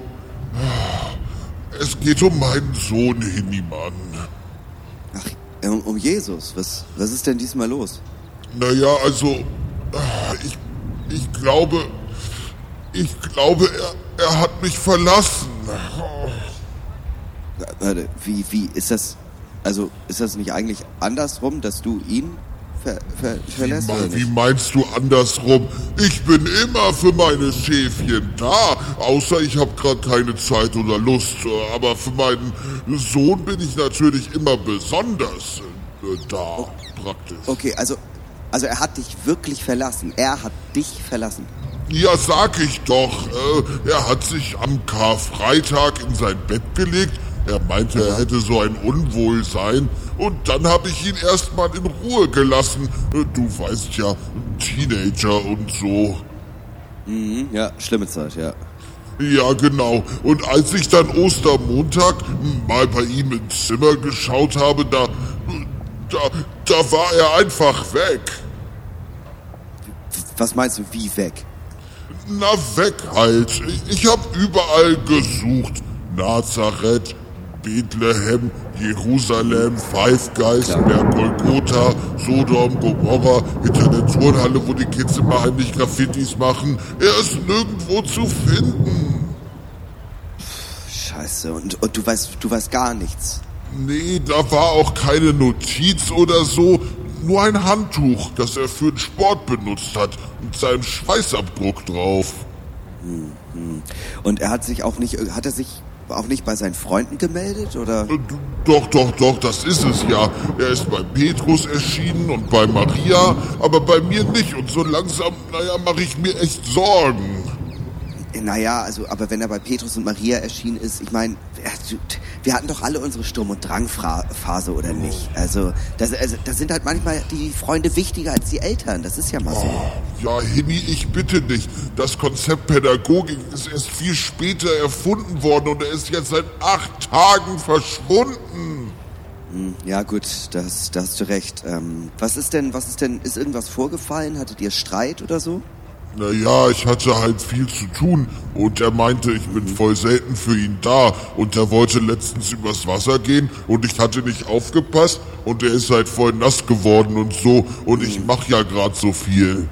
meinen Sohn, Hinnimann. Ach, um Jesus. Was ist denn diesmal los? Naja, also, ich glaube, er hat mich verlassen. Warte, wie ist das? Also, ist das nicht eigentlich andersrum, dass du ihn verlässt? Wie meinst du andersrum? Ich bin immer für meine Schäfchen da, außer ich habe gerade keine Zeit oder Lust. Aber für meinen Sohn bin ich natürlich immer besonders da, praktisch. Okay, also er hat dich wirklich verlassen. Er hat dich verlassen. Ja, sag ich doch. Er hat sich am Karfreitag in sein Bett gelegt. Er meinte, er hätte so ein Unwohlsein. Und dann habe ich ihn erstmal in Ruhe gelassen. Du weißt ja, Teenager und so. Mhm, ja, schlimme Zeit, ja. Ja, genau. Und als ich dann Ostermontag mal bei ihm ins Zimmer geschaut habe, da war er einfach weg. Was meinst du, wie weg? Na, weg halt. Ich habe überall gesucht. Nazareth, Bethlehem, Jerusalem, Five Guys, Golgotha, Sodom, Gomorra, hinter der Turnhalle, wo die Kids immer heimlich Graffitis machen. Er ist nirgendwo zu finden. Scheiße, und du weißt gar nichts. Nee, da war auch keine Notiz oder so. Nur ein Handtuch, das er für den Sport benutzt hat, mit seinem Schweißabdruck drauf. Und hat er sich auch nicht bei seinen Freunden gemeldet, oder? Doch, das ist es ja. Er ist bei Petrus erschienen und bei Maria, aber bei mir nicht. Und so langsam, mache ich mir echt Sorgen. Naja, aber wenn er bei Petrus und Maria erschienen ist, ich meine, wir hatten doch alle unsere Sturm- und Drangphase, oder nicht? Also, da sind halt manchmal die Freunde wichtiger als die Eltern, das ist ja mal so. Ja, Henny, ich bitte dich. Das Konzept Pädagogik ist erst viel später erfunden worden und er ist jetzt seit 8 Tagen verschwunden. Ja gut, da hast du recht. Ist irgendwas vorgefallen? Hattet ihr Streit oder so? Naja, ich hatte halt viel zu tun und er meinte, ich bin voll selten für ihn da und er wollte letztens übers Wasser gehen und ich hatte nicht aufgepasst und er ist halt voll nass geworden und so und ich mach ja gerade so viel.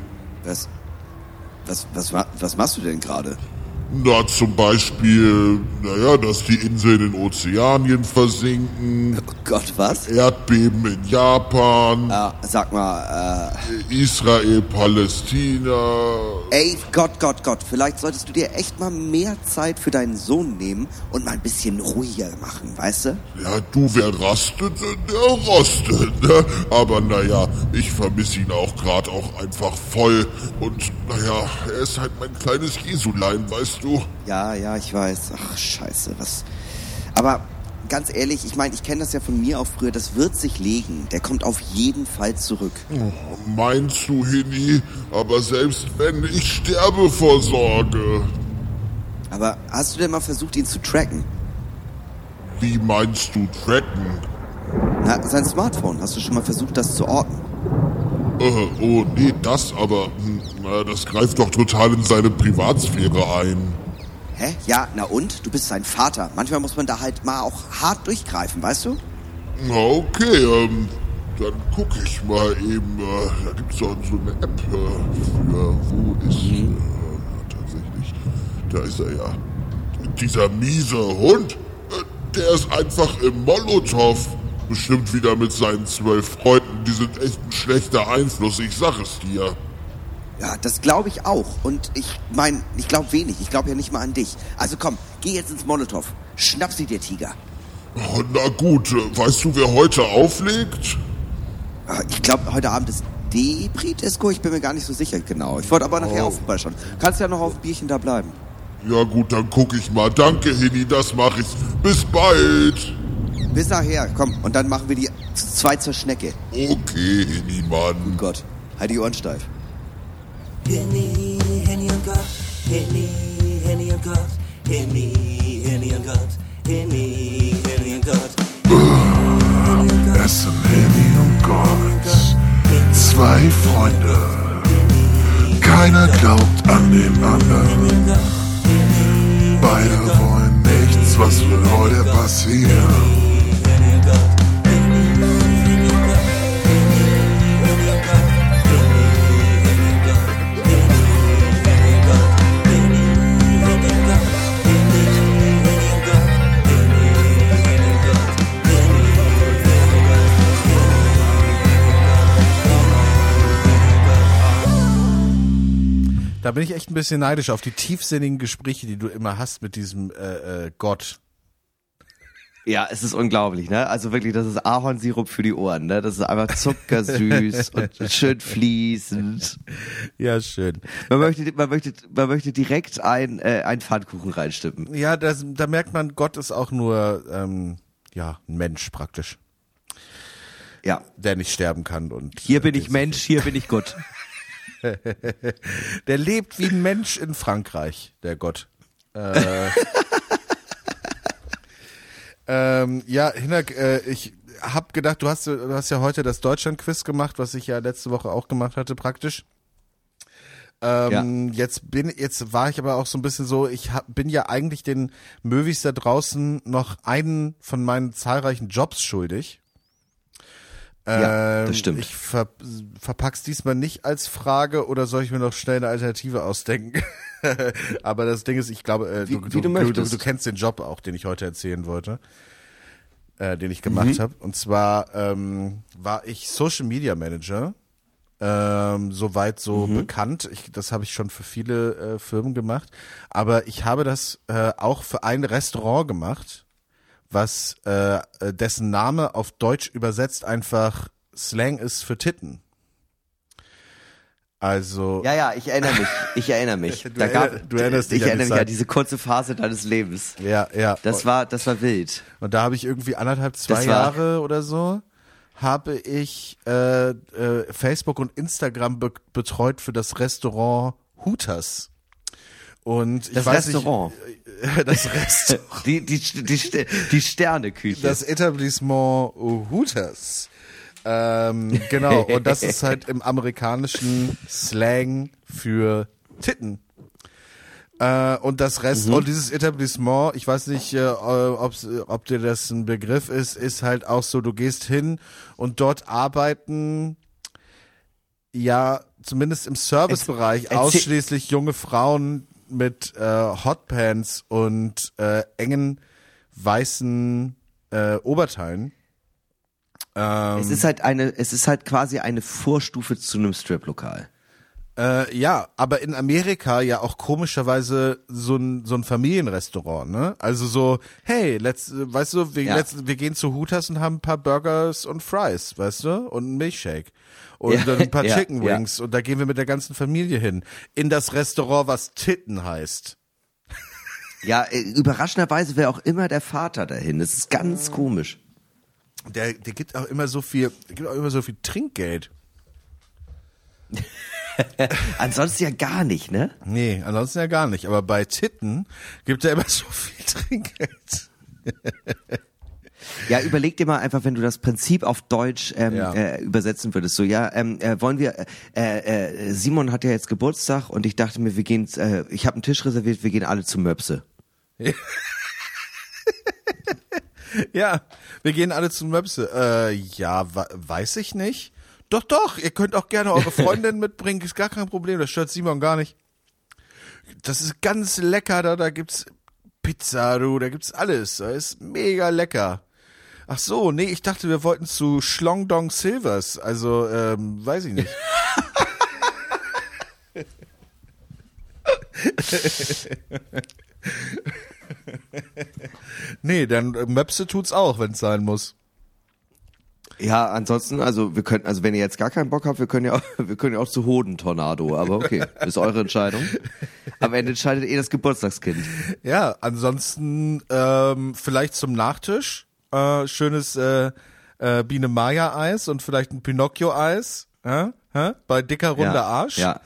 Was machst du denn gerade? Na, zum Beispiel, dass die Inseln in Ozeanien versinken. Oh Gott, was? Erdbeben in Japan. Sag mal, Israel, Palästina. Ey, Gott. Vielleicht solltest du dir echt mal mehr Zeit für deinen Sohn nehmen und mal ein bisschen ruhiger machen, weißt du? Ja, wer rastet, der rostet, ne? Aber ich vermisse ihn auch gerade auch einfach voll. Und er ist halt mein kleines Jesulein, weißt du? Ja, ich weiß. Ach, scheiße, was... Aber ganz ehrlich, ich meine, ich kenne das ja von mir auch früher, das wird sich legen. Der kommt auf jeden Fall zurück. Oh, meinst du, Hini? Aber selbst wenn, ich sterbe vor Sorge. Aber hast du denn mal versucht, ihn zu tracken? Wie meinst du tracken? Na, sein Smartphone. Hast du schon mal versucht, das zu orten? Oh, nee, aber das greift doch total in seine Privatsphäre ein. Hä? Ja, na und? Du bist sein Vater. Manchmal muss man da halt mal auch hart durchgreifen, weißt du? Na, okay, dann gucke ich mal eben. Da gibt's doch so eine App wo ist tatsächlich, da ist er ja. Dieser miese Hund, der ist einfach im Molotow. Bestimmt wieder mit seinen 12 Freunden. Die sind echt ein schlechter Einfluss, ich sag es dir. Ja, das glaube ich auch. Und ich glaube wenig. Ich glaube ja nicht mal an dich. Also komm, geh jetzt ins Molotow. Schnapp sie dir, Tiger. Oh, na gut, weißt du, wer heute auflegt? Ich glaube, heute Abend ist Depri-Disco. Ich bin mir gar nicht so sicher genau. Ich wollte aber nachher auch vorbeischauen. Kannst ja noch auf ein Bierchen da bleiben. Ja gut, dann guck ich mal. Danke, Hini, das mache ich. Bis bald. Bis nachher, komm. Und dann machen wir die 2 zur Schnecke. Okay, Hini, Mann. Oh Gott, halt die Ohren steif. Henny und Gott, Henny und Gott, Henny und Gott, Henny und Gott. Es sind Henny und Gott, 2 Freunde. Keiner glaubt an den anderen. Beide wollen nichts, was wird heute passieren. Da bin ich echt ein bisschen neidisch auf die tiefsinnigen Gespräche, die du immer hast mit diesem Gott. Ja, es ist unglaublich, ne? Also wirklich, das ist Ahornsirup für die Ohren, ne? Das ist einfach zuckersüß und schön fließend. Ja, schön. Man möchte direkt ein Pfannkuchen reinstippen. Ja, da merkt man, Gott ist auch nur ein Mensch praktisch. Ja. Der nicht sterben kann. Und hier bin ich Mensch, hier bin ich Gott. Der lebt wie ein Mensch in Frankreich, der Gott. Hinak, ich hab gedacht, du hast ja heute das Deutschland-Quiz gemacht, was ich ja letzte Woche auch gemacht hatte, praktisch. Jetzt war ich aber auch so ein bisschen so, bin ja eigentlich den Möwis da draußen noch einen von meinen zahlreichen Jobs schuldig. Ja, das stimmt. Ich verpack's diesmal nicht als Frage oder soll ich mir noch schnell eine Alternative ausdenken? Aber das Ding ist, ich glaube, du kennst den Job auch, den ich heute erzählen wollte, den ich gemacht habe. Und zwar war ich Social Media Manager, soweit so bekannt. Das habe ich schon für viele Firmen gemacht. Aber ich habe das auch für ein Restaurant gemacht, was dessen Name auf Deutsch übersetzt einfach Slang ist für Titten. Also ja, ich erinnere mich. Du erinnerst dich ich erinnere mich an diese kurze Phase deines Lebens. Ja. Das war wild. Und da habe ich irgendwie 2 Jahre oder so habe ich Facebook und Instagram betreut für das Restaurant Hooters. Und ich Das weiß Restaurant. Nicht, das Restaurant. Die Sterneküche. Das Etablissement Hooters. Genau, und das ist halt im amerikanischen Slang für Titten. Und das und dieses Etablissement, ich weiß nicht, ob dir das ein Begriff ist halt auch so, du gehst hin und dort arbeiten, ja, zumindest im Servicebereich, ausschließlich junge Frauen mit Hotpants und engen weißen Oberteilen. Es ist halt quasi eine Vorstufe zu einem Strip-Lokal. Ja, aber in Amerika ja auch komischerweise so ein Familienrestaurant, ne? Also so, hey, weißt du, wir gehen zu Hooters und haben ein paar Burgers und Fries, weißt du, und einen Milkshake und dann ein paar Chicken Wings und da gehen wir mit der ganzen Familie hin in das Restaurant, was Titten heißt. Ja, überraschenderweise wäre auch immer der Vater dahin. Das ist ganz komisch. Der gibt auch immer so viel Trinkgeld. Ansonsten ja gar nicht, ne? Nee, ansonsten ja gar nicht. Aber bei Titten gibt er immer so viel Trinkgeld. Ja, überleg dir mal einfach, wenn du das Prinzip auf Deutsch übersetzen würdest. So, wollen wir, Simon hat ja jetzt Geburtstag und ich dachte mir, ich habe einen Tisch reserviert, wir gehen alle zu Möpse. Ja, wir gehen alle zu Möpse. Weiß ich nicht. Doch, ihr könnt auch gerne eure Freundin mitbringen, ist gar kein Problem, das stört Simon gar nicht. Das ist ganz lecker, da gibt's Pizza, da gibt's alles, das ist mega lecker. Ach so, nee, ich dachte, wir wollten zu Schlong Dong Silvers, also, weiß ich nicht. Nee, dann Möpse tut's auch, wenn's sein muss. Ja, ansonsten, wenn ihr jetzt gar keinen Bock habt, wir können ja auch zu Hoden-Tornado, aber okay, ist eure Entscheidung. Am Ende entscheidet das Geburtstagskind. Ja, ansonsten vielleicht zum Nachtisch schönes Biene-Maya-Eis und vielleicht ein Pinocchio-Eis, bei dicker runder Arsch. Ja.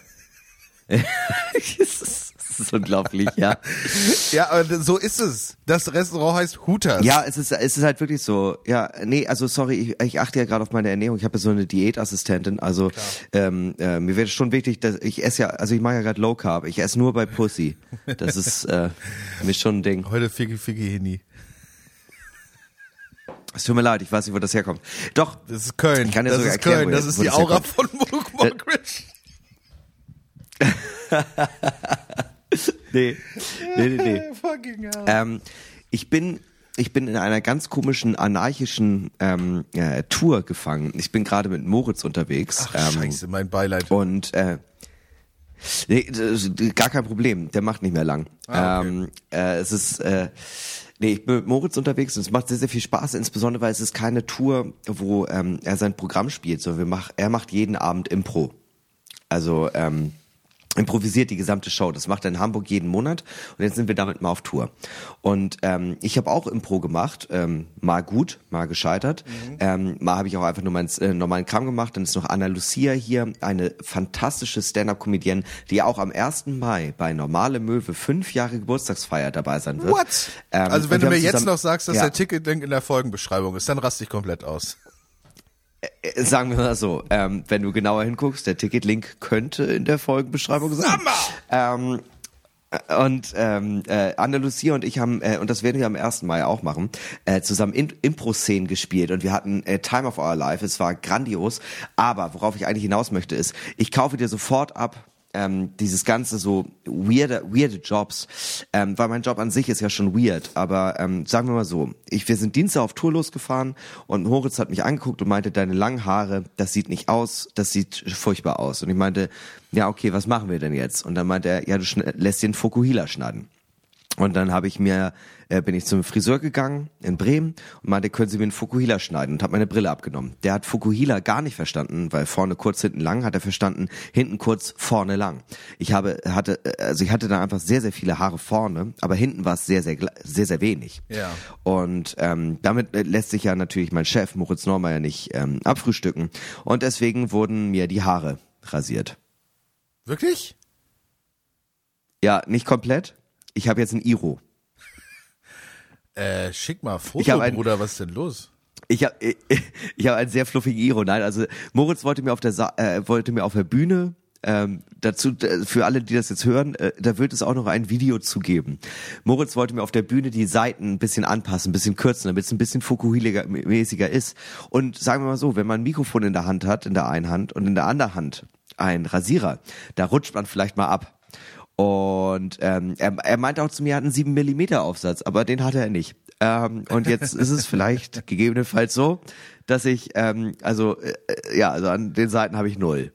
Das ist unglaublich, ja. Ja, aber so ist es. Das Restaurant heißt Hooters. Ja, es ist halt wirklich so. Ja, nee, also sorry, ich achte ja gerade auf meine Ernährung. Ich habe ja so eine Diätassistentin. Also mir wäre schon wichtig, dass ich ich mache ja gerade Low Carb. Ich esse nur bei Pussy. Das ist mir schon ein Ding. Heute Figgy Hini. Es tut mir leid, ich weiß nicht, wo das herkommt. Doch. Das ist Köln. Ich kann dir sogar erklären, das ist die Aura von Luke Mockridge. Nee. Fucking hell. Ich bin in einer ganz komischen, anarchischen Tour gefangen. Ich bin gerade mit Moritz unterwegs. Ach, scheiße, mein Beileid. Und nee, gar kein Problem, der macht nicht mehr lang. Okay. Ich bin mit Moritz unterwegs und es macht sehr, sehr viel Spaß, insbesondere weil es ist keine Tour, wo er sein Programm spielt, sondern er macht jeden Abend Impro. Also improvisiert die gesamte Show. Das macht er in Hamburg jeden Monat und jetzt sind wir damit mal auf Tour. Und ich habe auch Impro gemacht, mal gut, mal gescheitert. Mal habe ich auch einfach nur meinen normalen Kram gemacht. Dann ist noch Anna Lucia hier, eine fantastische Stand-Up-Comedienne, die auch am 1. Mai bei Normale Möwe 5 Jahre Geburtstagsfeier dabei sein wird. What? Also wenn du mir jetzt noch sagst, dass der Ticket-Link in der Folgenbeschreibung ist, dann raste ich komplett aus. Sagen wir mal so, wenn du genauer hinguckst, der Ticket-Link könnte in der Folgenbeschreibung sein. Anna Lucia und ich haben, und das werden wir am 1. Mai auch machen, zusammen Impro-Szenen gespielt und wir hatten Time of Our Life, es war grandios, aber worauf ich eigentlich hinaus möchte ist, ich kaufe dir sofort ab, dieses ganze so weirde Jobs, weil mein Job an sich ist ja schon weird, aber sagen wir mal so, wir sind Dienstag auf Tour losgefahren und Moritz hat mich angeguckt und meinte, deine langen Haare, das sieht nicht aus, das sieht furchtbar aus. Und ich meinte, ja okay, was machen wir denn jetzt? Und dann meinte er, ja, du lässt dir einen Fukuhila schneiden. Und dann bin ich zum Friseur gegangen in Bremen und meinte, können Sie mir einen Fukuhila schneiden und habe meine Brille abgenommen. Der hat Fukuhila gar nicht verstanden, weil vorne kurz, hinten lang, hat er verstanden, hinten kurz, vorne lang. Ich hatte da einfach sehr, sehr viele Haare vorne, aber hinten war es sehr, sehr, sehr, sehr wenig. Ja. Und damit lässt sich ja natürlich mein Chef Moritz Normeier nicht abfrühstücken und deswegen wurden mir die Haare rasiert. Wirklich? Ja, nicht komplett. Ich habe jetzt ein Iro. Schick mal Foto, Bruder, was ist denn los? Ich hab einen sehr fluffigen Iro. Nein, also Moritz wollte mir auf der Bühne, dazu, für alle, die das jetzt hören, da wird es auch noch ein Video zu geben. Moritz wollte mir auf der Bühne die Seiten ein bisschen anpassen, ein bisschen kürzen, damit es ein bisschen Fukuhila-mäßiger ist. Und sagen wir mal so, wenn man ein Mikrofon in der Hand hat, in der einen Hand, und in der anderen Hand ein Rasierer, da rutscht man vielleicht mal ab. Und er meinte auch zu mir, er hat einen 7 mm Aufsatz, aber den hatte er nicht. Und jetzt ist es vielleicht gegebenenfalls so, dass ich, also an den Seiten habe ich 0.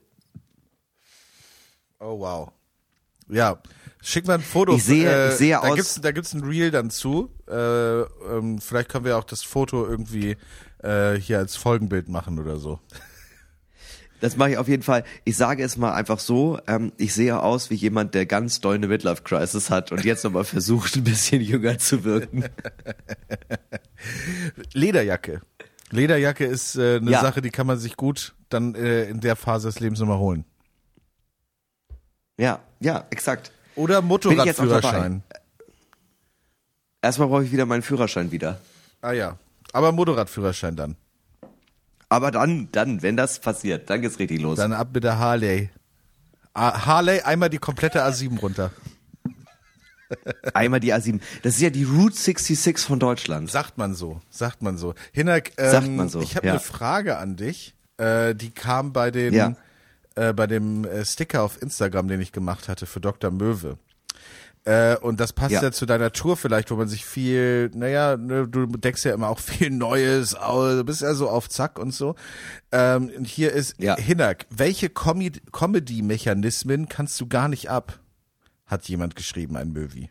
Oh wow. Ja, schick mal ein Foto. Ich sehe aus. Da gibt's ein Reel dann zu. Vielleicht können wir auch das Foto irgendwie hier als Folgenbild machen oder so. Das mache ich auf jeden Fall. Ich sage es mal einfach so, ich sehe aus wie jemand, der ganz doll eine Midlife-Crisis hat und jetzt nochmal versucht, ein bisschen jünger zu wirken. Lederjacke. Lederjacke ist eine Sache, die kann man sich gut dann in der Phase des Lebens nochmal holen. Ja, exakt. Oder Motorradführerschein. Erstmal brauche ich wieder meinen Führerschein wieder. Ah ja, aber Motorradführerschein dann. Aber dann, wenn das passiert, dann geht's richtig los. Dann ab mit der Harley. Harley, einmal die komplette A7 runter. Einmal die A7. Das ist ja die Route 66 von Deutschland. Sagt man so. Hinak, sagt man so. Ich habe eine Frage an dich. Die kam bei dem Sticker auf Instagram, den ich gemacht hatte für Dr. Möwe. Und das passt ja zu deiner Tour vielleicht, wo man sich viel, du deckst ja immer auch viel Neues aus, du bist ja so auf Zack und so. Und hier ist Hinak, welche Comedy-Mechanismen kannst du gar nicht ab? Hat jemand geschrieben, ein Möwi.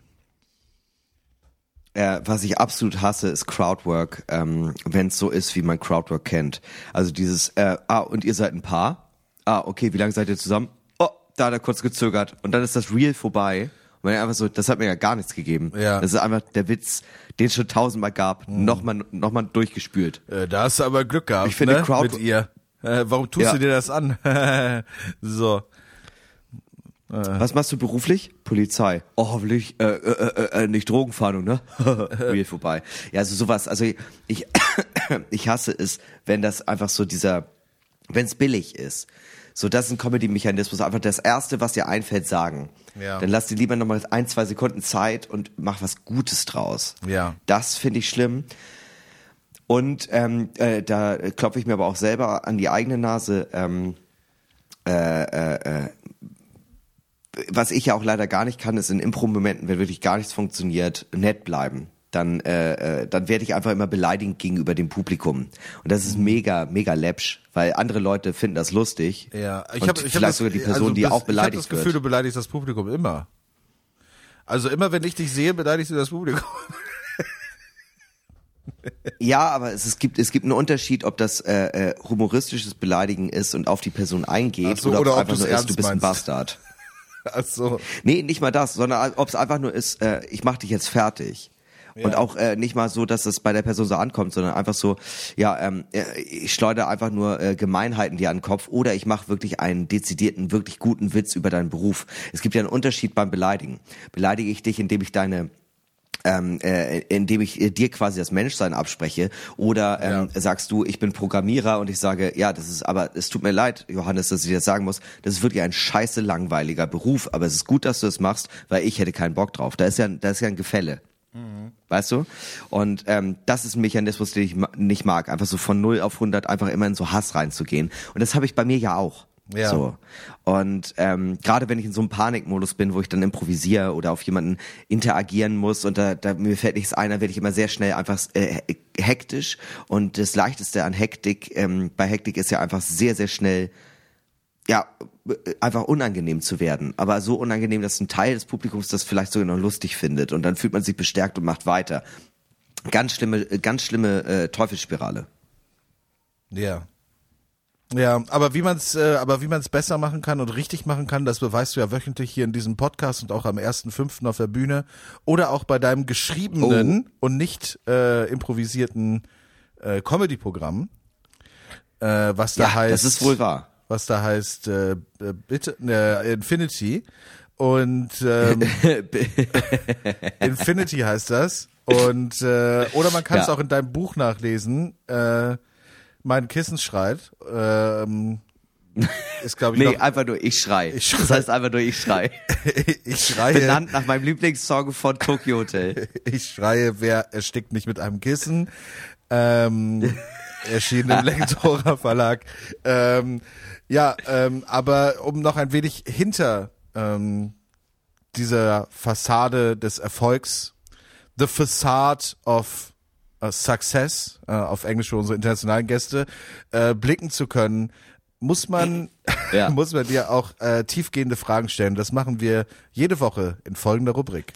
Was ich absolut hasse, ist Crowdwork, wenn es so ist, wie man Crowdwork kennt. Also dieses, und ihr seid ein Paar? Okay, wie lange seid ihr zusammen? Oh, da hat er kurz gezögert. Und dann ist das Reel vorbei. Und dann einfach so, das hat mir ja gar nichts gegeben. Ja. Das ist einfach der Witz, den es schon 1000-mal gab, nochmal durchgespült. Da hast du aber Glück gehabt, ich finde, mit ihr. Warum tust du dir das an? So. Was machst du beruflich? Polizei. Oh, hoffentlich nicht Drogenfahndung, ne? Reel vorbei. Ja, also sowas. Also ich hasse es, wenn das einfach so wenn es billig ist. So, das ist ein Comedy-Mechanismus. Einfach das Erste, was dir einfällt, sagen. Ja. Dann lass dir lieber nochmal 1-2 Sekunden Zeit und mach was Gutes draus. Ja. Das finde ich schlimm. Und da klopfe ich mir aber auch selber an die eigene Nase. Was ich ja auch leider gar nicht kann, ist in Impro-Momenten, wenn wirklich gar nichts funktioniert, nett bleiben. Dann werde ich einfach immer beleidigend gegenüber dem Publikum. Und das ist mega, mega läppsch, weil andere Leute finden das lustig. Ja, ich hab sogar die Person, die auch beleidigt wird. Ich habe das Gefühl, du beleidigst das Publikum immer. Also immer, wenn ich dich sehe, beleidigst du das Publikum. Ja, aber es gibt einen Unterschied, ob das humoristisches Beleidigen ist und auf die Person eingeht, oder ob es einfach nur ist, du bist ein Bastard. Ach so. Nee, nicht mal das, sondern ob es einfach nur ist, ich mach dich jetzt fertig. Ja. Und auch nicht mal so, dass es bei der Person so ankommt, sondern einfach so, ich schleudere einfach nur Gemeinheiten dir an den Kopf oder ich mache wirklich einen dezidierten, wirklich guten Witz über deinen Beruf. Es gibt ja einen Unterschied beim Beleidigen. Beleidige ich dich, indem ich indem ich dir quasi das Menschsein abspreche, oder sagst du, ich bin Programmierer und ich sage, aber es tut mir leid, Johannes, dass ich das sagen muss, das ist wirklich ein scheiße langweiliger Beruf, aber es ist gut, dass du das machst, weil ich hätte keinen Bock drauf. Da ist ja ein Gefälle. Weißt du? Und das ist ein Mechanismus, den ich nicht mag, einfach so von 0 auf 100 einfach immer in so Hass reinzugehen. Und das habe ich bei mir ja auch. Ja. So. Und gerade wenn ich in so einem Panikmodus bin, wo ich dann improvisiere oder auf jemanden interagieren muss und da mir fällt nichts ein, dann werde ich immer sehr schnell einfach hektisch. Und das Leichteste an Hektik, bei Hektik ist ja einfach sehr, sehr schnell einfach unangenehm zu werden. Aber so unangenehm, dass ein Teil des Publikums das vielleicht sogar noch lustig findet. Und dann fühlt man sich bestärkt und macht weiter. Ganz schlimme Teufelsspirale. Ja. Ja, aber wie man's besser machen kann und richtig machen kann, das beweist du ja wöchentlich hier in diesem Podcast und auch am 1.5. auf der Bühne oder auch bei deinem geschriebenen und nicht improvisierten Comedy-Programm, was da heißt. Das ist wohl wahr. Was da heißt Infinity. Und Infinity heißt das. Und oder man kann es auch in deinem Buch nachlesen. Mein Kissen schreit. Ist, glaube ich, einfach nur ich schrei. Das heißt einfach nur ich schrei. Ich schreie. Benannt nach meinem Lieblingssong von Tokyo Hotel. Ich schreie, wer erstickt mich mit einem Kissen. Erschienen im Lektora Verlag. Aber um noch ein wenig hinter dieser Fassade des Erfolgs, the facade of success, auf Englisch für unsere internationalen Gäste, blicken zu können, muss man dir auch tiefgehende Fragen stellen. Das machen wir jede Woche in folgender Rubrik.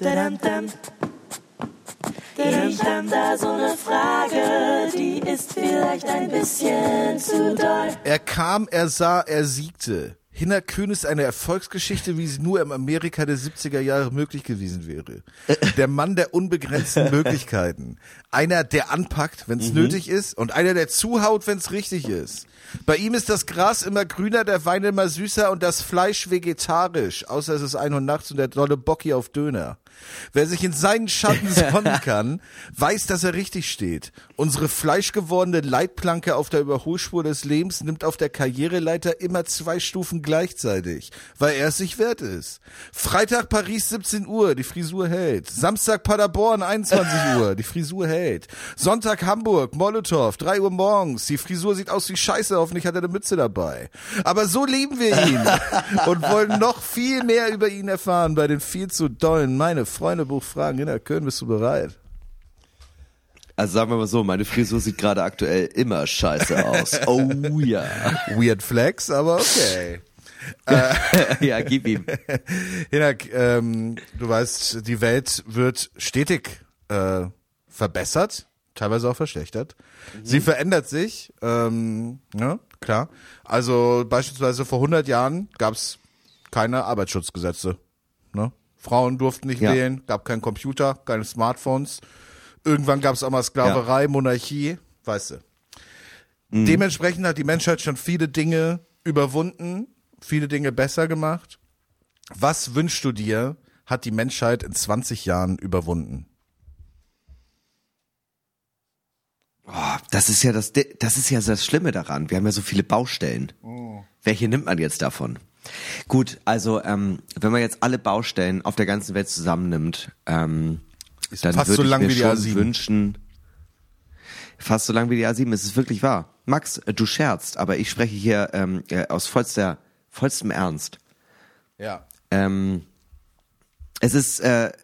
Ich hab da so eine Frage, die ist vielleicht ein bisschen zu doll. Er kam, er sah, er siegte. Hinner Kühn ist eine Erfolgsgeschichte, wie sie nur im Amerika der 70er Jahre möglich gewesen wäre. Der Mann der unbegrenzten Möglichkeiten. Einer, der anpackt, wenn es nötig ist, und einer, der zuhaut, wenn es richtig ist. Bei ihm ist das Gras immer grüner, der Wein immer süßer und das Fleisch vegetarisch, außer es ist 1 Uhr nachts und der dolle Bocki auf Döner. Wer sich in seinen Schatten sonnen kann, weiß, dass er richtig steht. Unsere fleischgewordene Leitplanke auf der Überholspur des Lebens nimmt auf der Karriereleiter immer 2 Stufen gleichzeitig, weil er es sich wert ist. Freitag Paris 17 Uhr, die Frisur hält. Samstag Paderborn 21 Uhr, die Frisur hält. Sonntag Hamburg, Molotow, 3 Uhr morgens, die Frisur sieht aus wie Scheiße, hoffentlich hat er eine Mütze dabei. Aber so lieben wir ihn und wollen noch viel mehr über ihn erfahren bei den viel zu dollen Meine Freundebuch-Fragen. Hinner Kühn, bist du bereit? Also sagen wir mal so, meine Frisur sieht gerade aktuell immer scheiße aus. Oh ja. Weird Flex, aber okay. Ja, gib ihm. Hinner, du weißt, die Welt wird stetig verbessert, teilweise auch verschlechtert. Sie verändert sich, ja, klar. Also beispielsweise vor 100 Jahren gab's keine Arbeitsschutzgesetze. Ne? Frauen durften nicht wählen, gab keinen Computer, keine Smartphones. Irgendwann gab es auch mal Sklaverei, Monarchie, weißt du. Dementsprechend hat die Menschheit schon viele Dinge überwunden, viele Dinge besser gemacht. Was wünschst du dir, hat die Menschheit in 20 Jahren überwunden? Oh, das ist ja das Schlimme daran. Wir haben ja so viele Baustellen. Welche nimmt man jetzt davon? Gut, also wenn man jetzt alle Baustellen auf der ganzen Welt zusammennimmt, dann würde ich mir schon wünschen, fast so lang wie die A7, es ist wirklich wahr. Max, du scherzt, aber ich spreche hier aus vollstem Ernst. Ja. Es ist,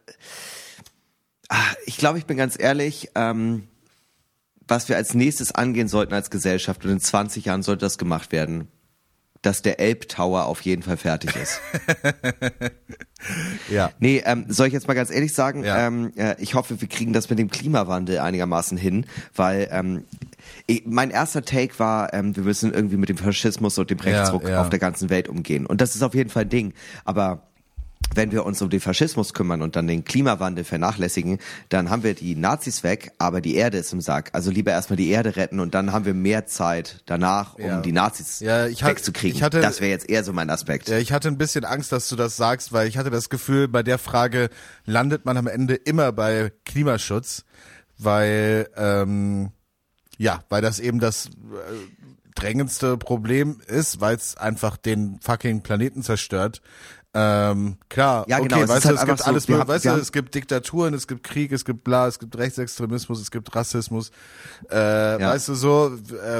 ich glaube, ich bin ganz ehrlich, was wir als nächstes angehen sollten als Gesellschaft, und in 20 Jahren sollte das gemacht werden, dass der Elbtower auf jeden Fall fertig ist. Ja. Nee, soll ich jetzt mal ganz ehrlich sagen, ja. Ich hoffe, wir kriegen das mit dem Klimawandel einigermaßen hin, weil mein erster Take war, wir müssen irgendwie mit dem Faschismus und dem Rechtsruck auf der ganzen Welt umgehen. Und das ist auf jeden Fall ein Ding. Aber wenn wir uns um den Faschismus kümmern und dann den Klimawandel vernachlässigen, dann haben wir die Nazis weg, aber die Erde ist im Sack. Also lieber erstmal die Erde retten und dann haben wir mehr Zeit danach, um die Nazis wegzukriegen. Das wäre jetzt eher so mein Aspekt. Ja, ich hatte ein bisschen Angst, dass du das sagst, weil ich hatte das Gefühl, bei der Frage landet man am Ende immer bei Klimaschutz, weil weil das eben das drängendste Problem ist, weil es einfach den fucking Planeten zerstört. Klar, ja, genau, okay, weißt du, halt es gibt so, alles, es gibt Diktaturen, es gibt Krieg, es gibt es gibt Rechtsextremismus, es gibt Rassismus, weißt du so,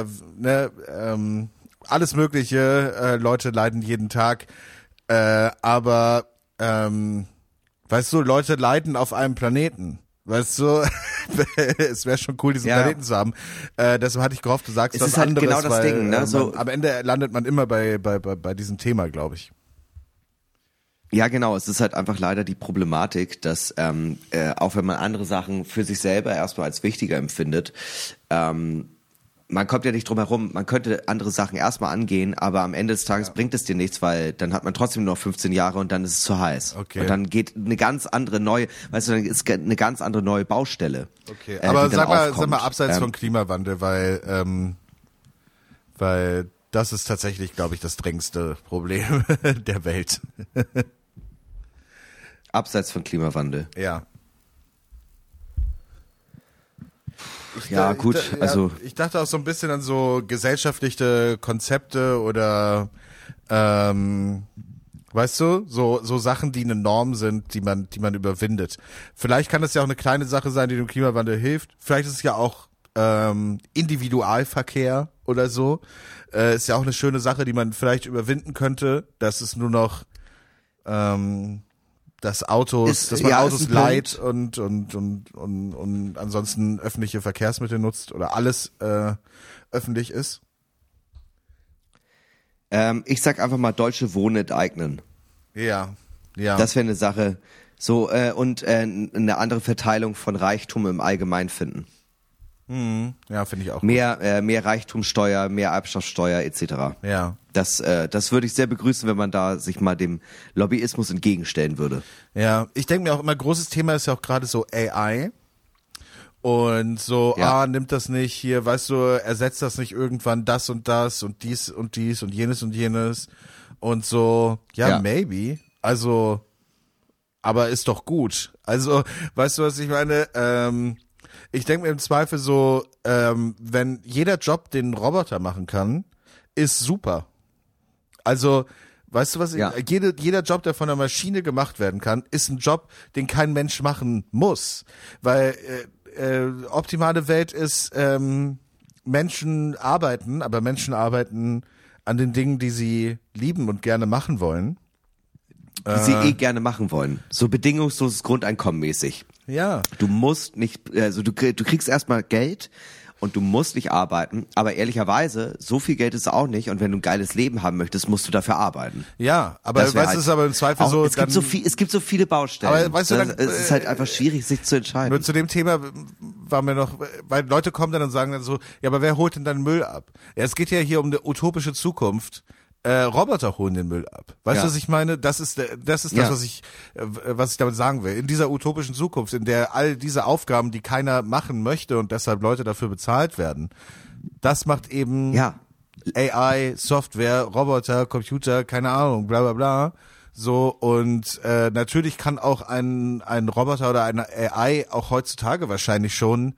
alles mögliche, Leute leiden jeden Tag, aber weißt du, Leute leiden auf einem Planeten. Weißt du, es wäre schon cool, diesen Planeten zu haben. Deshalb hatte ich gehofft, du sagst was halt anderes, genau das weil Ding, ne? So, am Ende landet man immer bei diesem Thema, glaube ich. Ja, genau. Es ist halt einfach leider die Problematik, dass auch wenn man andere Sachen für sich selber erstmal als wichtiger empfindet, man kommt ja nicht drum herum, man könnte andere Sachen erstmal angehen, aber am Ende des Tages bringt es dir nichts, weil dann hat man trotzdem nur noch 15 Jahre und dann ist es zu heiß. Okay. Und dann geht eine ganz andere neue, dann ist eine ganz andere neue Baustelle. Okay, aber sag mal abseits vom Klimawandel, weil das ist tatsächlich, glaube ich, das drängendste Problem der Welt. abseits von Klimawandel. Ja. Ich dachte auch so ein bisschen an so gesellschaftliche Konzepte oder weißt du, so Sachen, die eine Norm sind, die man überwindet. Vielleicht kann das ja auch eine kleine Sache sein, die dem Klimawandel hilft. Vielleicht ist es ja auch Individualverkehr oder so. Ist ja auch eine schöne Sache, die man vielleicht überwinden könnte, dass es nur noch dass man Autos leiht und ansonsten öffentliche Verkehrsmittel nutzt oder alles öffentlich ist. Ich sag einfach mal Deutsche Wohnen enteignen. Ja. Das wäre eine Sache. So, und eine andere Verteilung von Reichtum im Allgemeinen finden. Ja, finde ich auch. Mehr Reichtumssteuer, mehr Erbschaftssteuer etc. Ja. Das würde ich sehr begrüßen, wenn man da sich mal dem Lobbyismus entgegenstellen würde. Ja, ich denke mir auch immer, großes Thema ist ja auch gerade so AI. Und so, nimmt das nicht hier, weißt du, ersetzt das nicht irgendwann das und dies und jenes und so, maybe. Also, aber ist doch gut. Also, weißt du, was ich meine? Ich denke mir im Zweifel so, wenn jeder Job, den ein Roboter machen kann, ist super. Also, weißt du was? Jeder Job, der von einer Maschine gemacht werden kann, ist ein Job, den kein Mensch machen muss. Weil optimale Welt ist, Menschen arbeiten an den Dingen, die sie lieben und gerne machen wollen. Die sie gerne machen wollen. So bedingungsloses Grundeinkommen mäßig. Ja. Du musst nicht, also du kriegst erstmal Geld und du musst nicht arbeiten, aber ehrlicherweise, so viel Geld ist auch nicht und wenn du ein geiles Leben haben möchtest, musst du dafür arbeiten. Ja, aber weißt du, es ist aber im Zweifel auch, so... Es gibt so viele Baustellen. Aber weißt du, es ist halt einfach schwierig, sich zu entscheiden. Nur zu dem Thema war mir noch, weil Leute kommen dann und sagen dann so, ja, aber wer holt denn dann Müll ab? Ja, es geht ja hier um eine utopische Zukunft. Roboter holen den Müll ab. Weißt du, was ich meine? Das ist das, was ich damit sagen will. In dieser utopischen Zukunft, in der all diese Aufgaben, die keiner machen möchte und deshalb Leute dafür bezahlt werden, das macht eben AI, Software, Roboter, Computer, keine Ahnung, bla bla bla. So, und natürlich kann auch ein Roboter oder eine AI auch heutzutage wahrscheinlich schon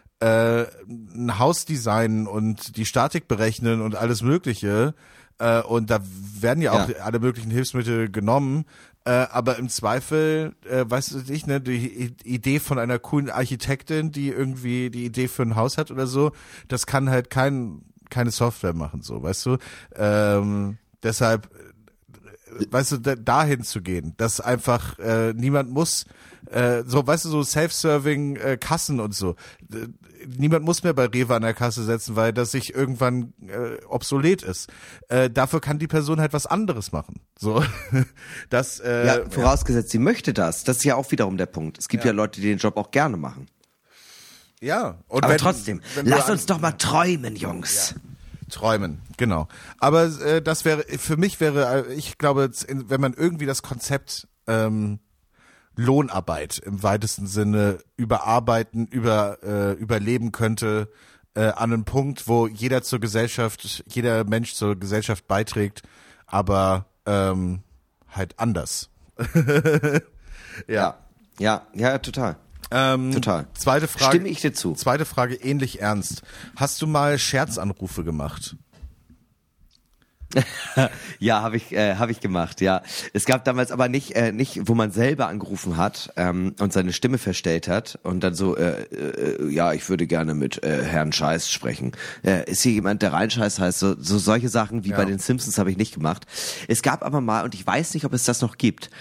ein Haus designen und die Statik berechnen und alles Mögliche. Und da werden ja auch alle möglichen Hilfsmittel genommen, aber im Zweifel, weißt du nicht, ne, die Idee von einer coolen Architektin, die irgendwie die Idee für ein Haus hat oder so, das kann halt keine Software machen, so, weißt du. Deshalb, weißt du, dahin zu gehen, dass einfach niemand muss, so, weißt du, so Self-Serving Kassen und so. Niemand muss mehr bei Rewe an der Kasse setzen, weil das sich irgendwann obsolet ist. Dafür kann die Person halt was anderes machen. So, das. Vorausgesetzt, sie möchte das. Das ist ja auch wiederum der Punkt. Es gibt ja Leute, die den Job auch gerne machen. Ja. Und aber trotzdem, lass uns doch mal träumen, Jungs. Ja. Träumen, genau. Aber das für mich wäre, ich glaube, wenn man irgendwie das Konzept Lohnarbeit im weitesten Sinne überleben könnte, an einem Punkt, wo jeder Mensch zur Gesellschaft beiträgt, aber halt anders. Ja, total. Total. Zweite Frage. Stimme ich dir zu. Zweite Frage, ähnlich ernst. Hast du mal Scherzanrufe gemacht? Ja, habe ich gemacht, ja. Es gab damals aber nicht, wo man selber angerufen hat und seine Stimme verstellt hat und dann so, ich würde gerne mit Herrn Scheiß sprechen. Ist hier jemand, der Reinscheiß heißt? So solche Sachen wie bei den Simpsons habe ich nicht gemacht. Es gab aber mal, und ich weiß nicht, ob es das noch gibt,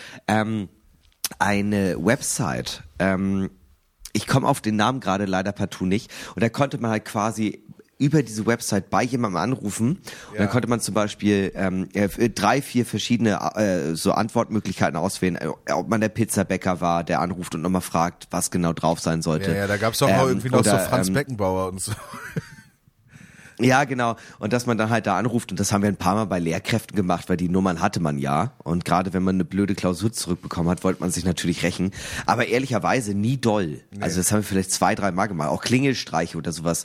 eine Website, ich komme auf den Namen gerade leider partout nicht, und da konnte man halt quasi über diese Website bei jemandem anrufen und dann konnte man zum Beispiel 3-4 verschiedene so Antwortmöglichkeiten auswählen, ob man der Pizzabäcker war, der anruft und nochmal fragt, was genau drauf sein sollte. Ja, da gab's doch irgendwie noch so Franz Beckenbauer und so. Ja, genau. Und dass man dann halt da anruft, und das haben wir ein paar Mal bei Lehrkräften gemacht, weil die Nummern hatte man ja. Und gerade wenn man eine blöde Klausur zurückbekommen hat, wollte man sich natürlich rächen. Aber ehrlicherweise nie doll. Nee. Also das haben wir vielleicht 2-3 Mal gemacht. Auch Klingelstreiche oder sowas.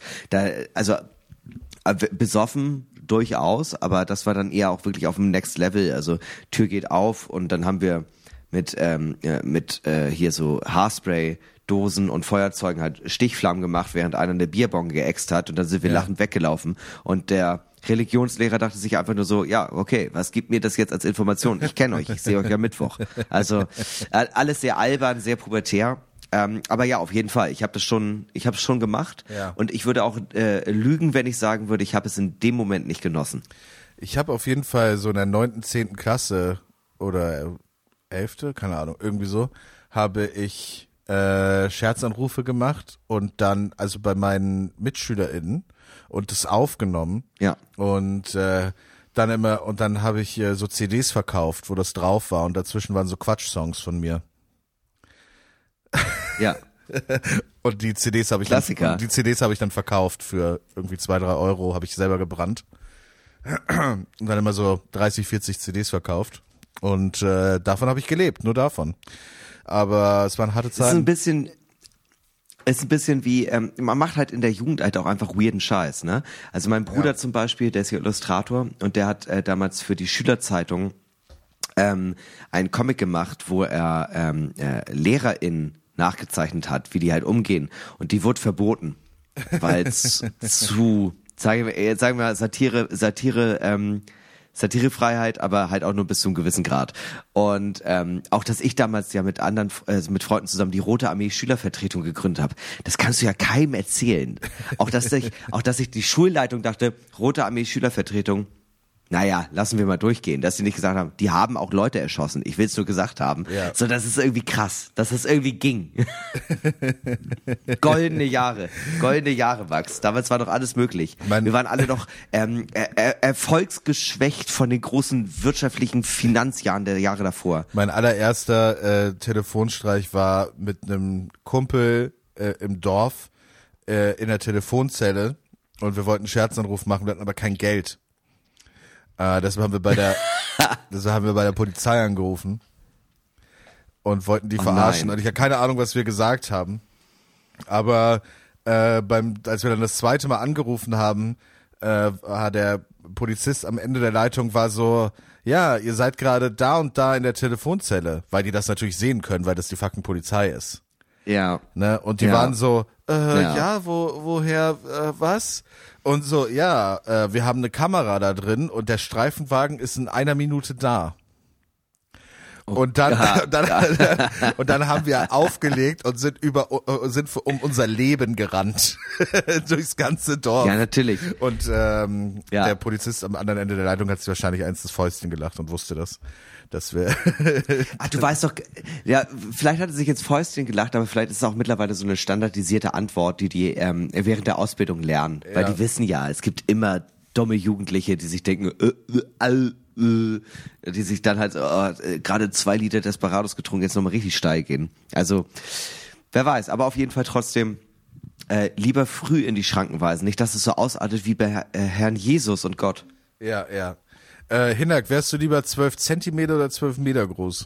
Besoffen durchaus, aber das war dann eher auch wirklich auf dem Next Level. Also Tür geht auf und dann haben wir hier so Haarspray-Dosen und Feuerzeugen halt Stichflammen gemacht, während einer eine Bierbong geäxt hat und dann sind wir lachend weggelaufen und der Religionslehrer dachte sich einfach nur so, ja, okay, was gibt mir das jetzt als Information? Ich kenne euch, ich sehe euch am Mittwoch. Also alles sehr albern, sehr pubertär. Aber ja, auf jeden Fall. Ich habe es schon gemacht und ich würde auch lügen, wenn ich sagen würde, ich habe es in dem Moment nicht genossen. Ich habe auf jeden Fall so in der 9., 10. Klasse oder 11., keine Ahnung, irgendwie so, habe ich Scherzanrufe gemacht und dann also bei meinen MitschülerInnen und das aufgenommen. Ja. Und dann habe ich so CDs verkauft, wo das drauf war und dazwischen waren so Quatsch-Songs von mir. Ja. Und die CDs habe ich dann verkauft für irgendwie 2-3 Euro, habe ich selber gebrannt. Und dann immer so 30, 40 CDs verkauft. Und davon habe ich gelebt, nur davon. Aber es waren harte Zeiten. Ist ein bisschen wie, man macht halt in der Jugend halt auch einfach weirden Scheiß, ne? Also mein Bruder zum Beispiel, der ist ja Illustrator und der hat damals für die Schülerzeitung einen Comic gemacht, wo er LehrerInnen nachgezeichnet hat, wie die halt umgehen. Und die wurde verboten, weil es zu, sagen wir Satirefreiheit, aber halt auch nur bis zu einem gewissen Grad. Und auch, dass ich damals ja mit Freunden zusammen die Rote Armee Schülervertretung gegründet habe, das kannst du ja keinem erzählen. Auch dass ich die Schulleitung dachte, Rote Armee Schülervertretung, naja, lassen wir mal durchgehen, dass sie nicht gesagt haben, die haben auch Leute erschossen. Ich will es nur gesagt haben. Ja. So, das ist irgendwie krass, dass es irgendwie ging. Goldene Jahre, Max. Damals war doch alles möglich. Wir waren alle noch erfolgsgeschwächt von den großen wirtschaftlichen Finanzjahren der Jahre davor. Mein allererster Telefonstreich war mit einem Kumpel im Dorf in der Telefonzelle und wir wollten einen Scherzanruf machen, wir hatten aber kein Geld. Deshalb haben wir bei der Polizei angerufen und wollten die verarschen. Und ich habe keine Ahnung, was wir gesagt haben. Aber als wir dann das zweite Mal angerufen haben, der Polizist am Ende der Leitung war so, ja, ihr seid gerade da und da in der Telefonzelle, weil die das natürlich sehen können, weil das die fucking Polizei ist. Ja. Ne? Und die waren so, woher, was? Und so, wir haben eine Kamera da drin und der Streifenwagen ist in 1 Minute da. Und dann haben wir aufgelegt und sind um unser Leben gerannt. Durchs ganze Dorf. Ja, natürlich. Und der Polizist am anderen Ende der Leitung hat sich wahrscheinlich eins das Fäustchen gelacht und wusste das. Dass wir Ach, du weißt doch, ja, vielleicht hat er sich jetzt Fäustchen gelacht, aber vielleicht ist es auch mittlerweile so eine standardisierte Antwort, die während der Ausbildung lernen. Ja. Weil die wissen ja, es gibt immer dumme Jugendliche, die sich denken, die sich dann halt gerade 2 Liter Desperados getrunken, jetzt nochmal richtig steil gehen. Also, wer weiß, aber auf jeden Fall trotzdem lieber früh in die Schranken weisen. Nicht, dass es so ausartet wie bei Herrn Jesus und Gott. Ja, ja. Hinak, wärst du lieber 12 Zentimeter oder 12 Meter groß?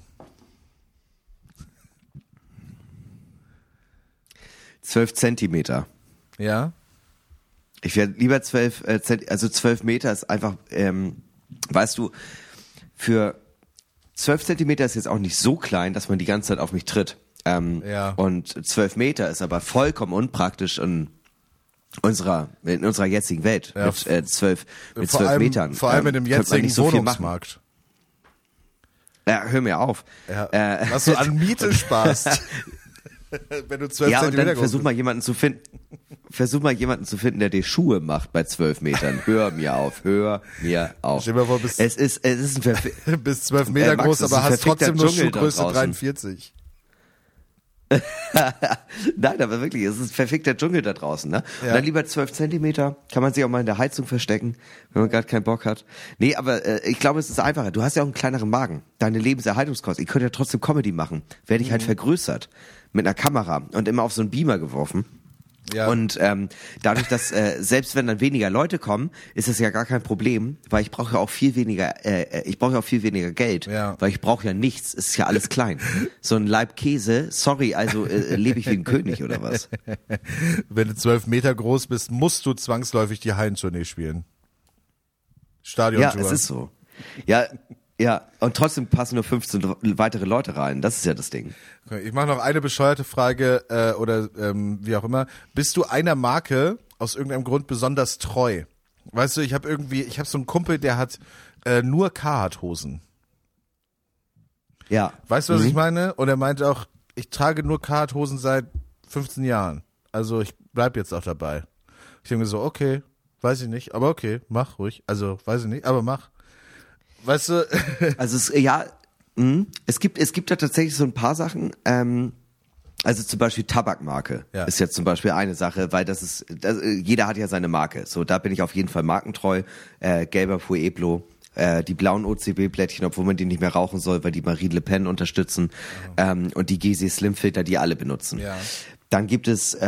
12 Zentimeter. Ja? Ich wäre lieber 12 Meter ist einfach, weißt du, für 12 Zentimeter ist jetzt auch nicht so klein, dass man die ganze Zeit auf mich tritt. Und 12 Meter ist aber vollkommen unpraktisch in unserer jetzigen Welt mit 12 Metern. Vor allem in dem jetzigen so Wohnungsmarkt. Ja, hör mir auf. Ja, was du an Miete sparst. Wenn du 12 Zentimeter groß bist. Versuch mal jemanden zu finden, der dir Schuhe macht bei 12 Metern. Hör mir auf. Stell dir mal vor, es ist ein bis 12 Meter Max, groß, aber hast trotzdem nur Dschungel Schuhgröße 43. Nein, aber wirklich, es ist ein verfickter Dschungel da draußen, ne? Ja. Und dann lieber 12 Zentimeter, kann man sich auch mal in der Heizung verstecken, wenn man gerade keinen Bock hat. Nee, aber ich glaube, es ist einfacher. Du hast ja auch einen kleineren Magen. Deine Lebenserhaltungskosten. Ich könnte ja trotzdem Comedy machen. Werde ich halt vergrößert mit einer Kamera und immer auf so einen Beamer geworfen. Ja. Und dadurch, dass selbst wenn dann weniger Leute kommen, ist es ja gar kein Problem, weil ich brauche ja auch viel weniger Geld, weil ich brauche ja nichts, es ist ja alles klein. So ein Laib Käse, sorry, also lebe ich wie ein König oder was? Wenn du 12 Meter groß bist, musst du zwangsläufig die Hallentournee spielen. Stadiontour. Ja, es ist so. Ja, Ja, und trotzdem passen nur 15 weitere Leute rein. Das ist ja das Ding. Okay, ich mache noch eine bescheuerte Frage oder wie auch immer. Bist du einer Marke aus irgendeinem Grund besonders treu? Weißt du, ich habe so einen Kumpel, der hat nur Carhartt-Hosen. Ja. Weißt du, was ich meine? Und er meinte auch, ich trage nur Carhartt-Hosen seit 15 Jahren. Also ich bleib jetzt auch dabei. Ich denke mir so, okay, weiß ich nicht, aber okay, mach ruhig. Also weiß ich nicht, aber mach. Weißt du? Also es gibt da tatsächlich so ein paar Sachen, also zum Beispiel Tabakmarke ist jetzt zum Beispiel eine Sache, weil jeder hat ja seine Marke. So, da bin ich auf jeden Fall markentreu. Gelber Pueblo, die blauen OCB-Blättchen, obwohl man die nicht mehr rauchen soll, weil die Marine Le Pen unterstützen, und die GC Slim Filter, die alle benutzen. Ja. Dann gibt es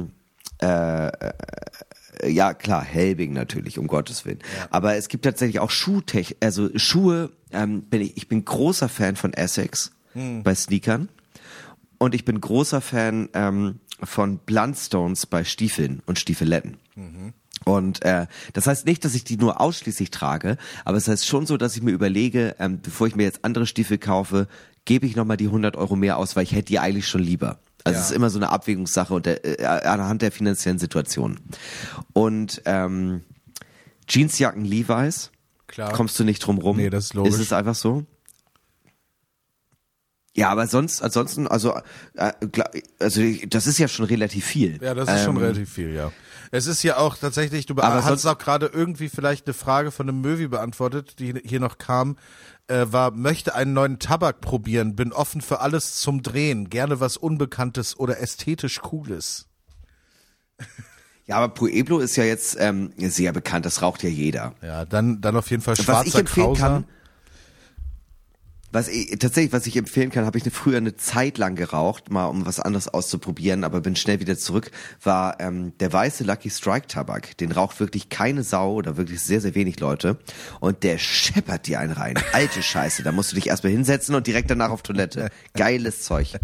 ja klar, Helbing natürlich, um Gottes Willen. Ja. Aber es gibt tatsächlich auch Schuhe. Ich bin großer Fan von Essex bei Sneakern. Und ich bin großer Fan von Blundstones bei Stiefeln und Stiefeletten. Und das heißt nicht, dass ich die nur ausschließlich trage, aber es heißt schon so, dass ich mir überlege, bevor ich mir jetzt andere Stiefel kaufe, gebe ich nochmal die 100 Euro mehr aus, weil ich hätte die eigentlich schon lieber. Also es ist immer so eine Abwägungssache und anhand der finanziellen Situation. Und Jeansjacken Levi's, klar, kommst du nicht drum rum. Nee, das ist logisch. Ist es einfach so? Ja, aber ansonsten, also das ist ja schon relativ viel. Ja, das ist schon relativ viel, ja. Es ist ja auch tatsächlich, du hast auch gerade irgendwie vielleicht eine Frage von einem Möwi beantwortet, die hier noch kam, möchte einen neuen Tabak probieren, bin offen für alles zum Drehen, gerne was Unbekanntes oder ästhetisch Cooles. Ja, aber Pueblo ist ja jetzt sehr bekannt, das raucht ja jeder. Ja, dann auf jeden Fall schwarzer Krauser. Was ich empfehlen kann, habe ich früher eine Zeit lang geraucht, mal um was anderes auszuprobieren, aber bin schnell wieder zurück, war der weiße Lucky Strike Tabak. Den raucht wirklich keine Sau oder wirklich sehr, sehr wenig Leute. Und der scheppert dir einen rein. Alte Scheiße, da musst du dich erstmal hinsetzen und direkt danach auf Toilette. Geiles Zeug.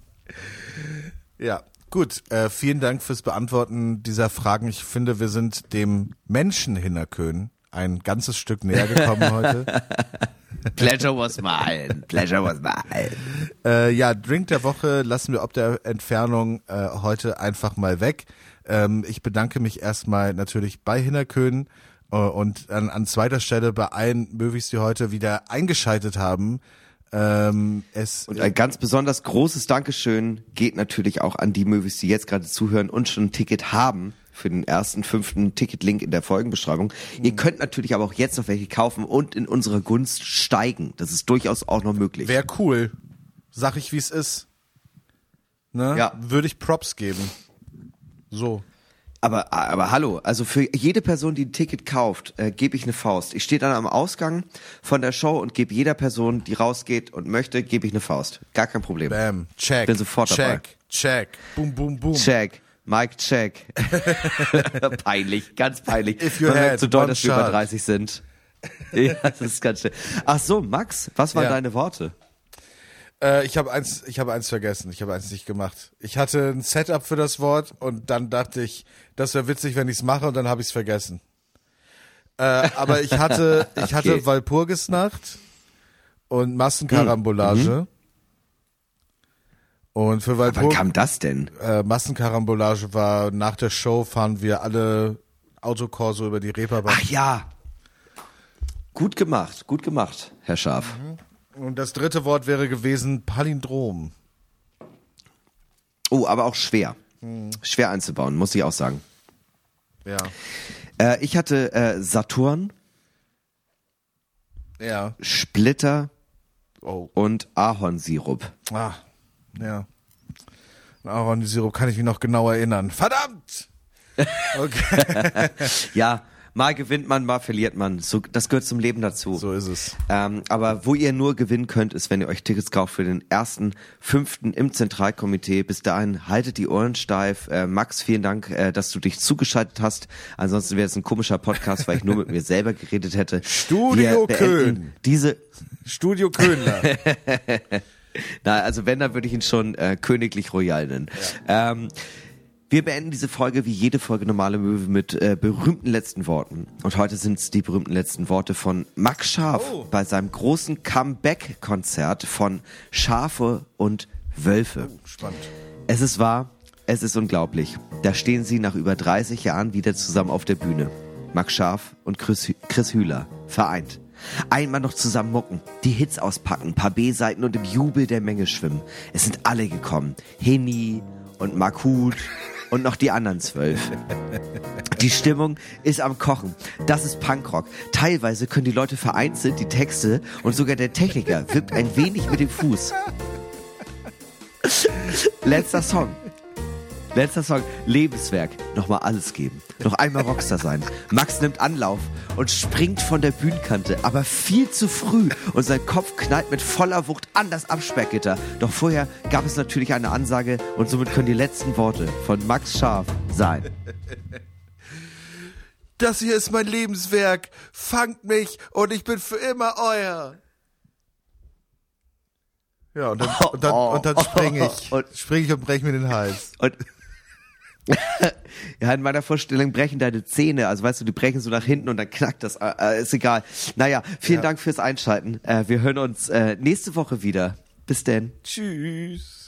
Ja, gut. Vielen Dank fürs Beantworten dieser Fragen. Ich finde, wir sind dem Menschen Hinnerkön ein ganzes Stück näher gekommen heute. Pleasure was mine. Pleasure was mine. Ja, Drink der Woche lassen wir ob der Entfernung heute einfach mal weg. Ich bedanke mich erstmal natürlich bei Hinnerkön und an zweiter Stelle bei allen Möwis, die heute wieder eingeschaltet haben. Und ein ganz besonders großes Dankeschön geht natürlich auch an die Möwis, die jetzt gerade zuhören und schon ein Ticket haben für den 1.5. Ticket-Link in der Folgenbeschreibung. Ihr könnt natürlich aber auch jetzt noch welche kaufen und in unserer Gunst steigen. Das ist durchaus auch noch möglich. Wäre cool. Sag ich, wie es ist. Ne? Ja. Würde ich Props geben. So. Aber hallo, also für jede Person, die ein Ticket kauft, gebe ich eine Faust. Ich stehe dann am Ausgang von der Show und gebe jeder Person, die rausgeht und möchte, gebe ich eine Faust. Gar kein Problem. Bam, check. Bin sofort dabei. Check. Boom, boom, boom. Check. Mike, check. Peinlich, ganz peinlich. If you had zu doll, dass wir über 30 sind. Ja, das ist ganz schön. Ach so, Max, was waren deine Worte? Ich habe eins vergessen. Ich habe eins nicht gemacht. Ich hatte ein Setup für das Wort und dann dachte ich, das wäre witzig, wenn ich es mache und dann habe ich es vergessen. Aber ich hatte Walpurgisnacht und Massenkarambolage. Und für Wann kam das denn? Massenkarambolage war, nach der Show fahren wir alle Autokorso über die Reeperbahn. Ach ja. Gut gemacht, Herr Scharf. Und das dritte Wort wäre gewesen Palindrom. Oh, aber auch schwer. Schwer einzubauen, muss ich auch sagen. Ja. Ich hatte Saturn, Splitter und Ahornsirup. Ah, ja. Ahornsirup kann ich mich noch genau erinnern. Verdammt! Okay. Ja, mal gewinnt man, mal verliert man. So, das gehört zum Leben dazu. So ist es. Aber wo ihr nur gewinnen könnt, ist, wenn ihr euch Tickets kauft für den 1.5. im Zentralkomitee. Bis dahin haltet die Ohren steif. Max, vielen Dank, dass du dich zugeschaltet hast. Ansonsten wäre es ein komischer Podcast, weil ich nur mit mir selber geredet hätte. Studio Köln. Studio Kölner. Na, also wenn, dann würde ich ihn schon königlich royal nennen. Ja. Wir beenden diese Folge wie jede Folge Normale Möwe mit berühmten letzten Worten. Und heute sind es die berühmten letzten Worte von Max Scharf bei seinem großen Comeback-Konzert von Schafe und Wölfe. Spannend. Es ist wahr, es ist unglaublich. Da stehen sie nach über 30 Jahren wieder zusammen auf der Bühne. Max Scharf und Chris Hühler, vereint. Einmal noch zusammen mucken, die Hits auspacken, paar B-Seiten und im Jubel der Menge schwimmen. Es sind alle gekommen. Henny und Markut und noch die anderen 12. Die Stimmung ist am Kochen. Das ist Punkrock. Teilweise können die Leute vereinzelt die Texte und sogar der Techniker wippt ein wenig mit dem Fuß. Letzter Song, Lebenswerk. Nochmal alles geben. Noch einmal Rockstar sein. Max nimmt Anlauf und springt von der Bühnenkante, aber viel zu früh und sein Kopf knallt mit voller Wucht an das Absperrgitter. Doch vorher gab es natürlich eine Ansage und somit können die letzten Worte von Max Scharf sein. Das hier ist mein Lebenswerk. Fangt mich und ich bin für immer euer. Ja, und dann springe ich. Springe ich und breche mir den Hals. Und ja, in meiner Vorstellung brechen deine Zähne, also weißt du, die brechen so nach hinten und dann knackt das, ist egal. Naja, vielen Dank fürs Einschalten. Wir hören uns nächste Woche wieder. Bis denn. Tschüss.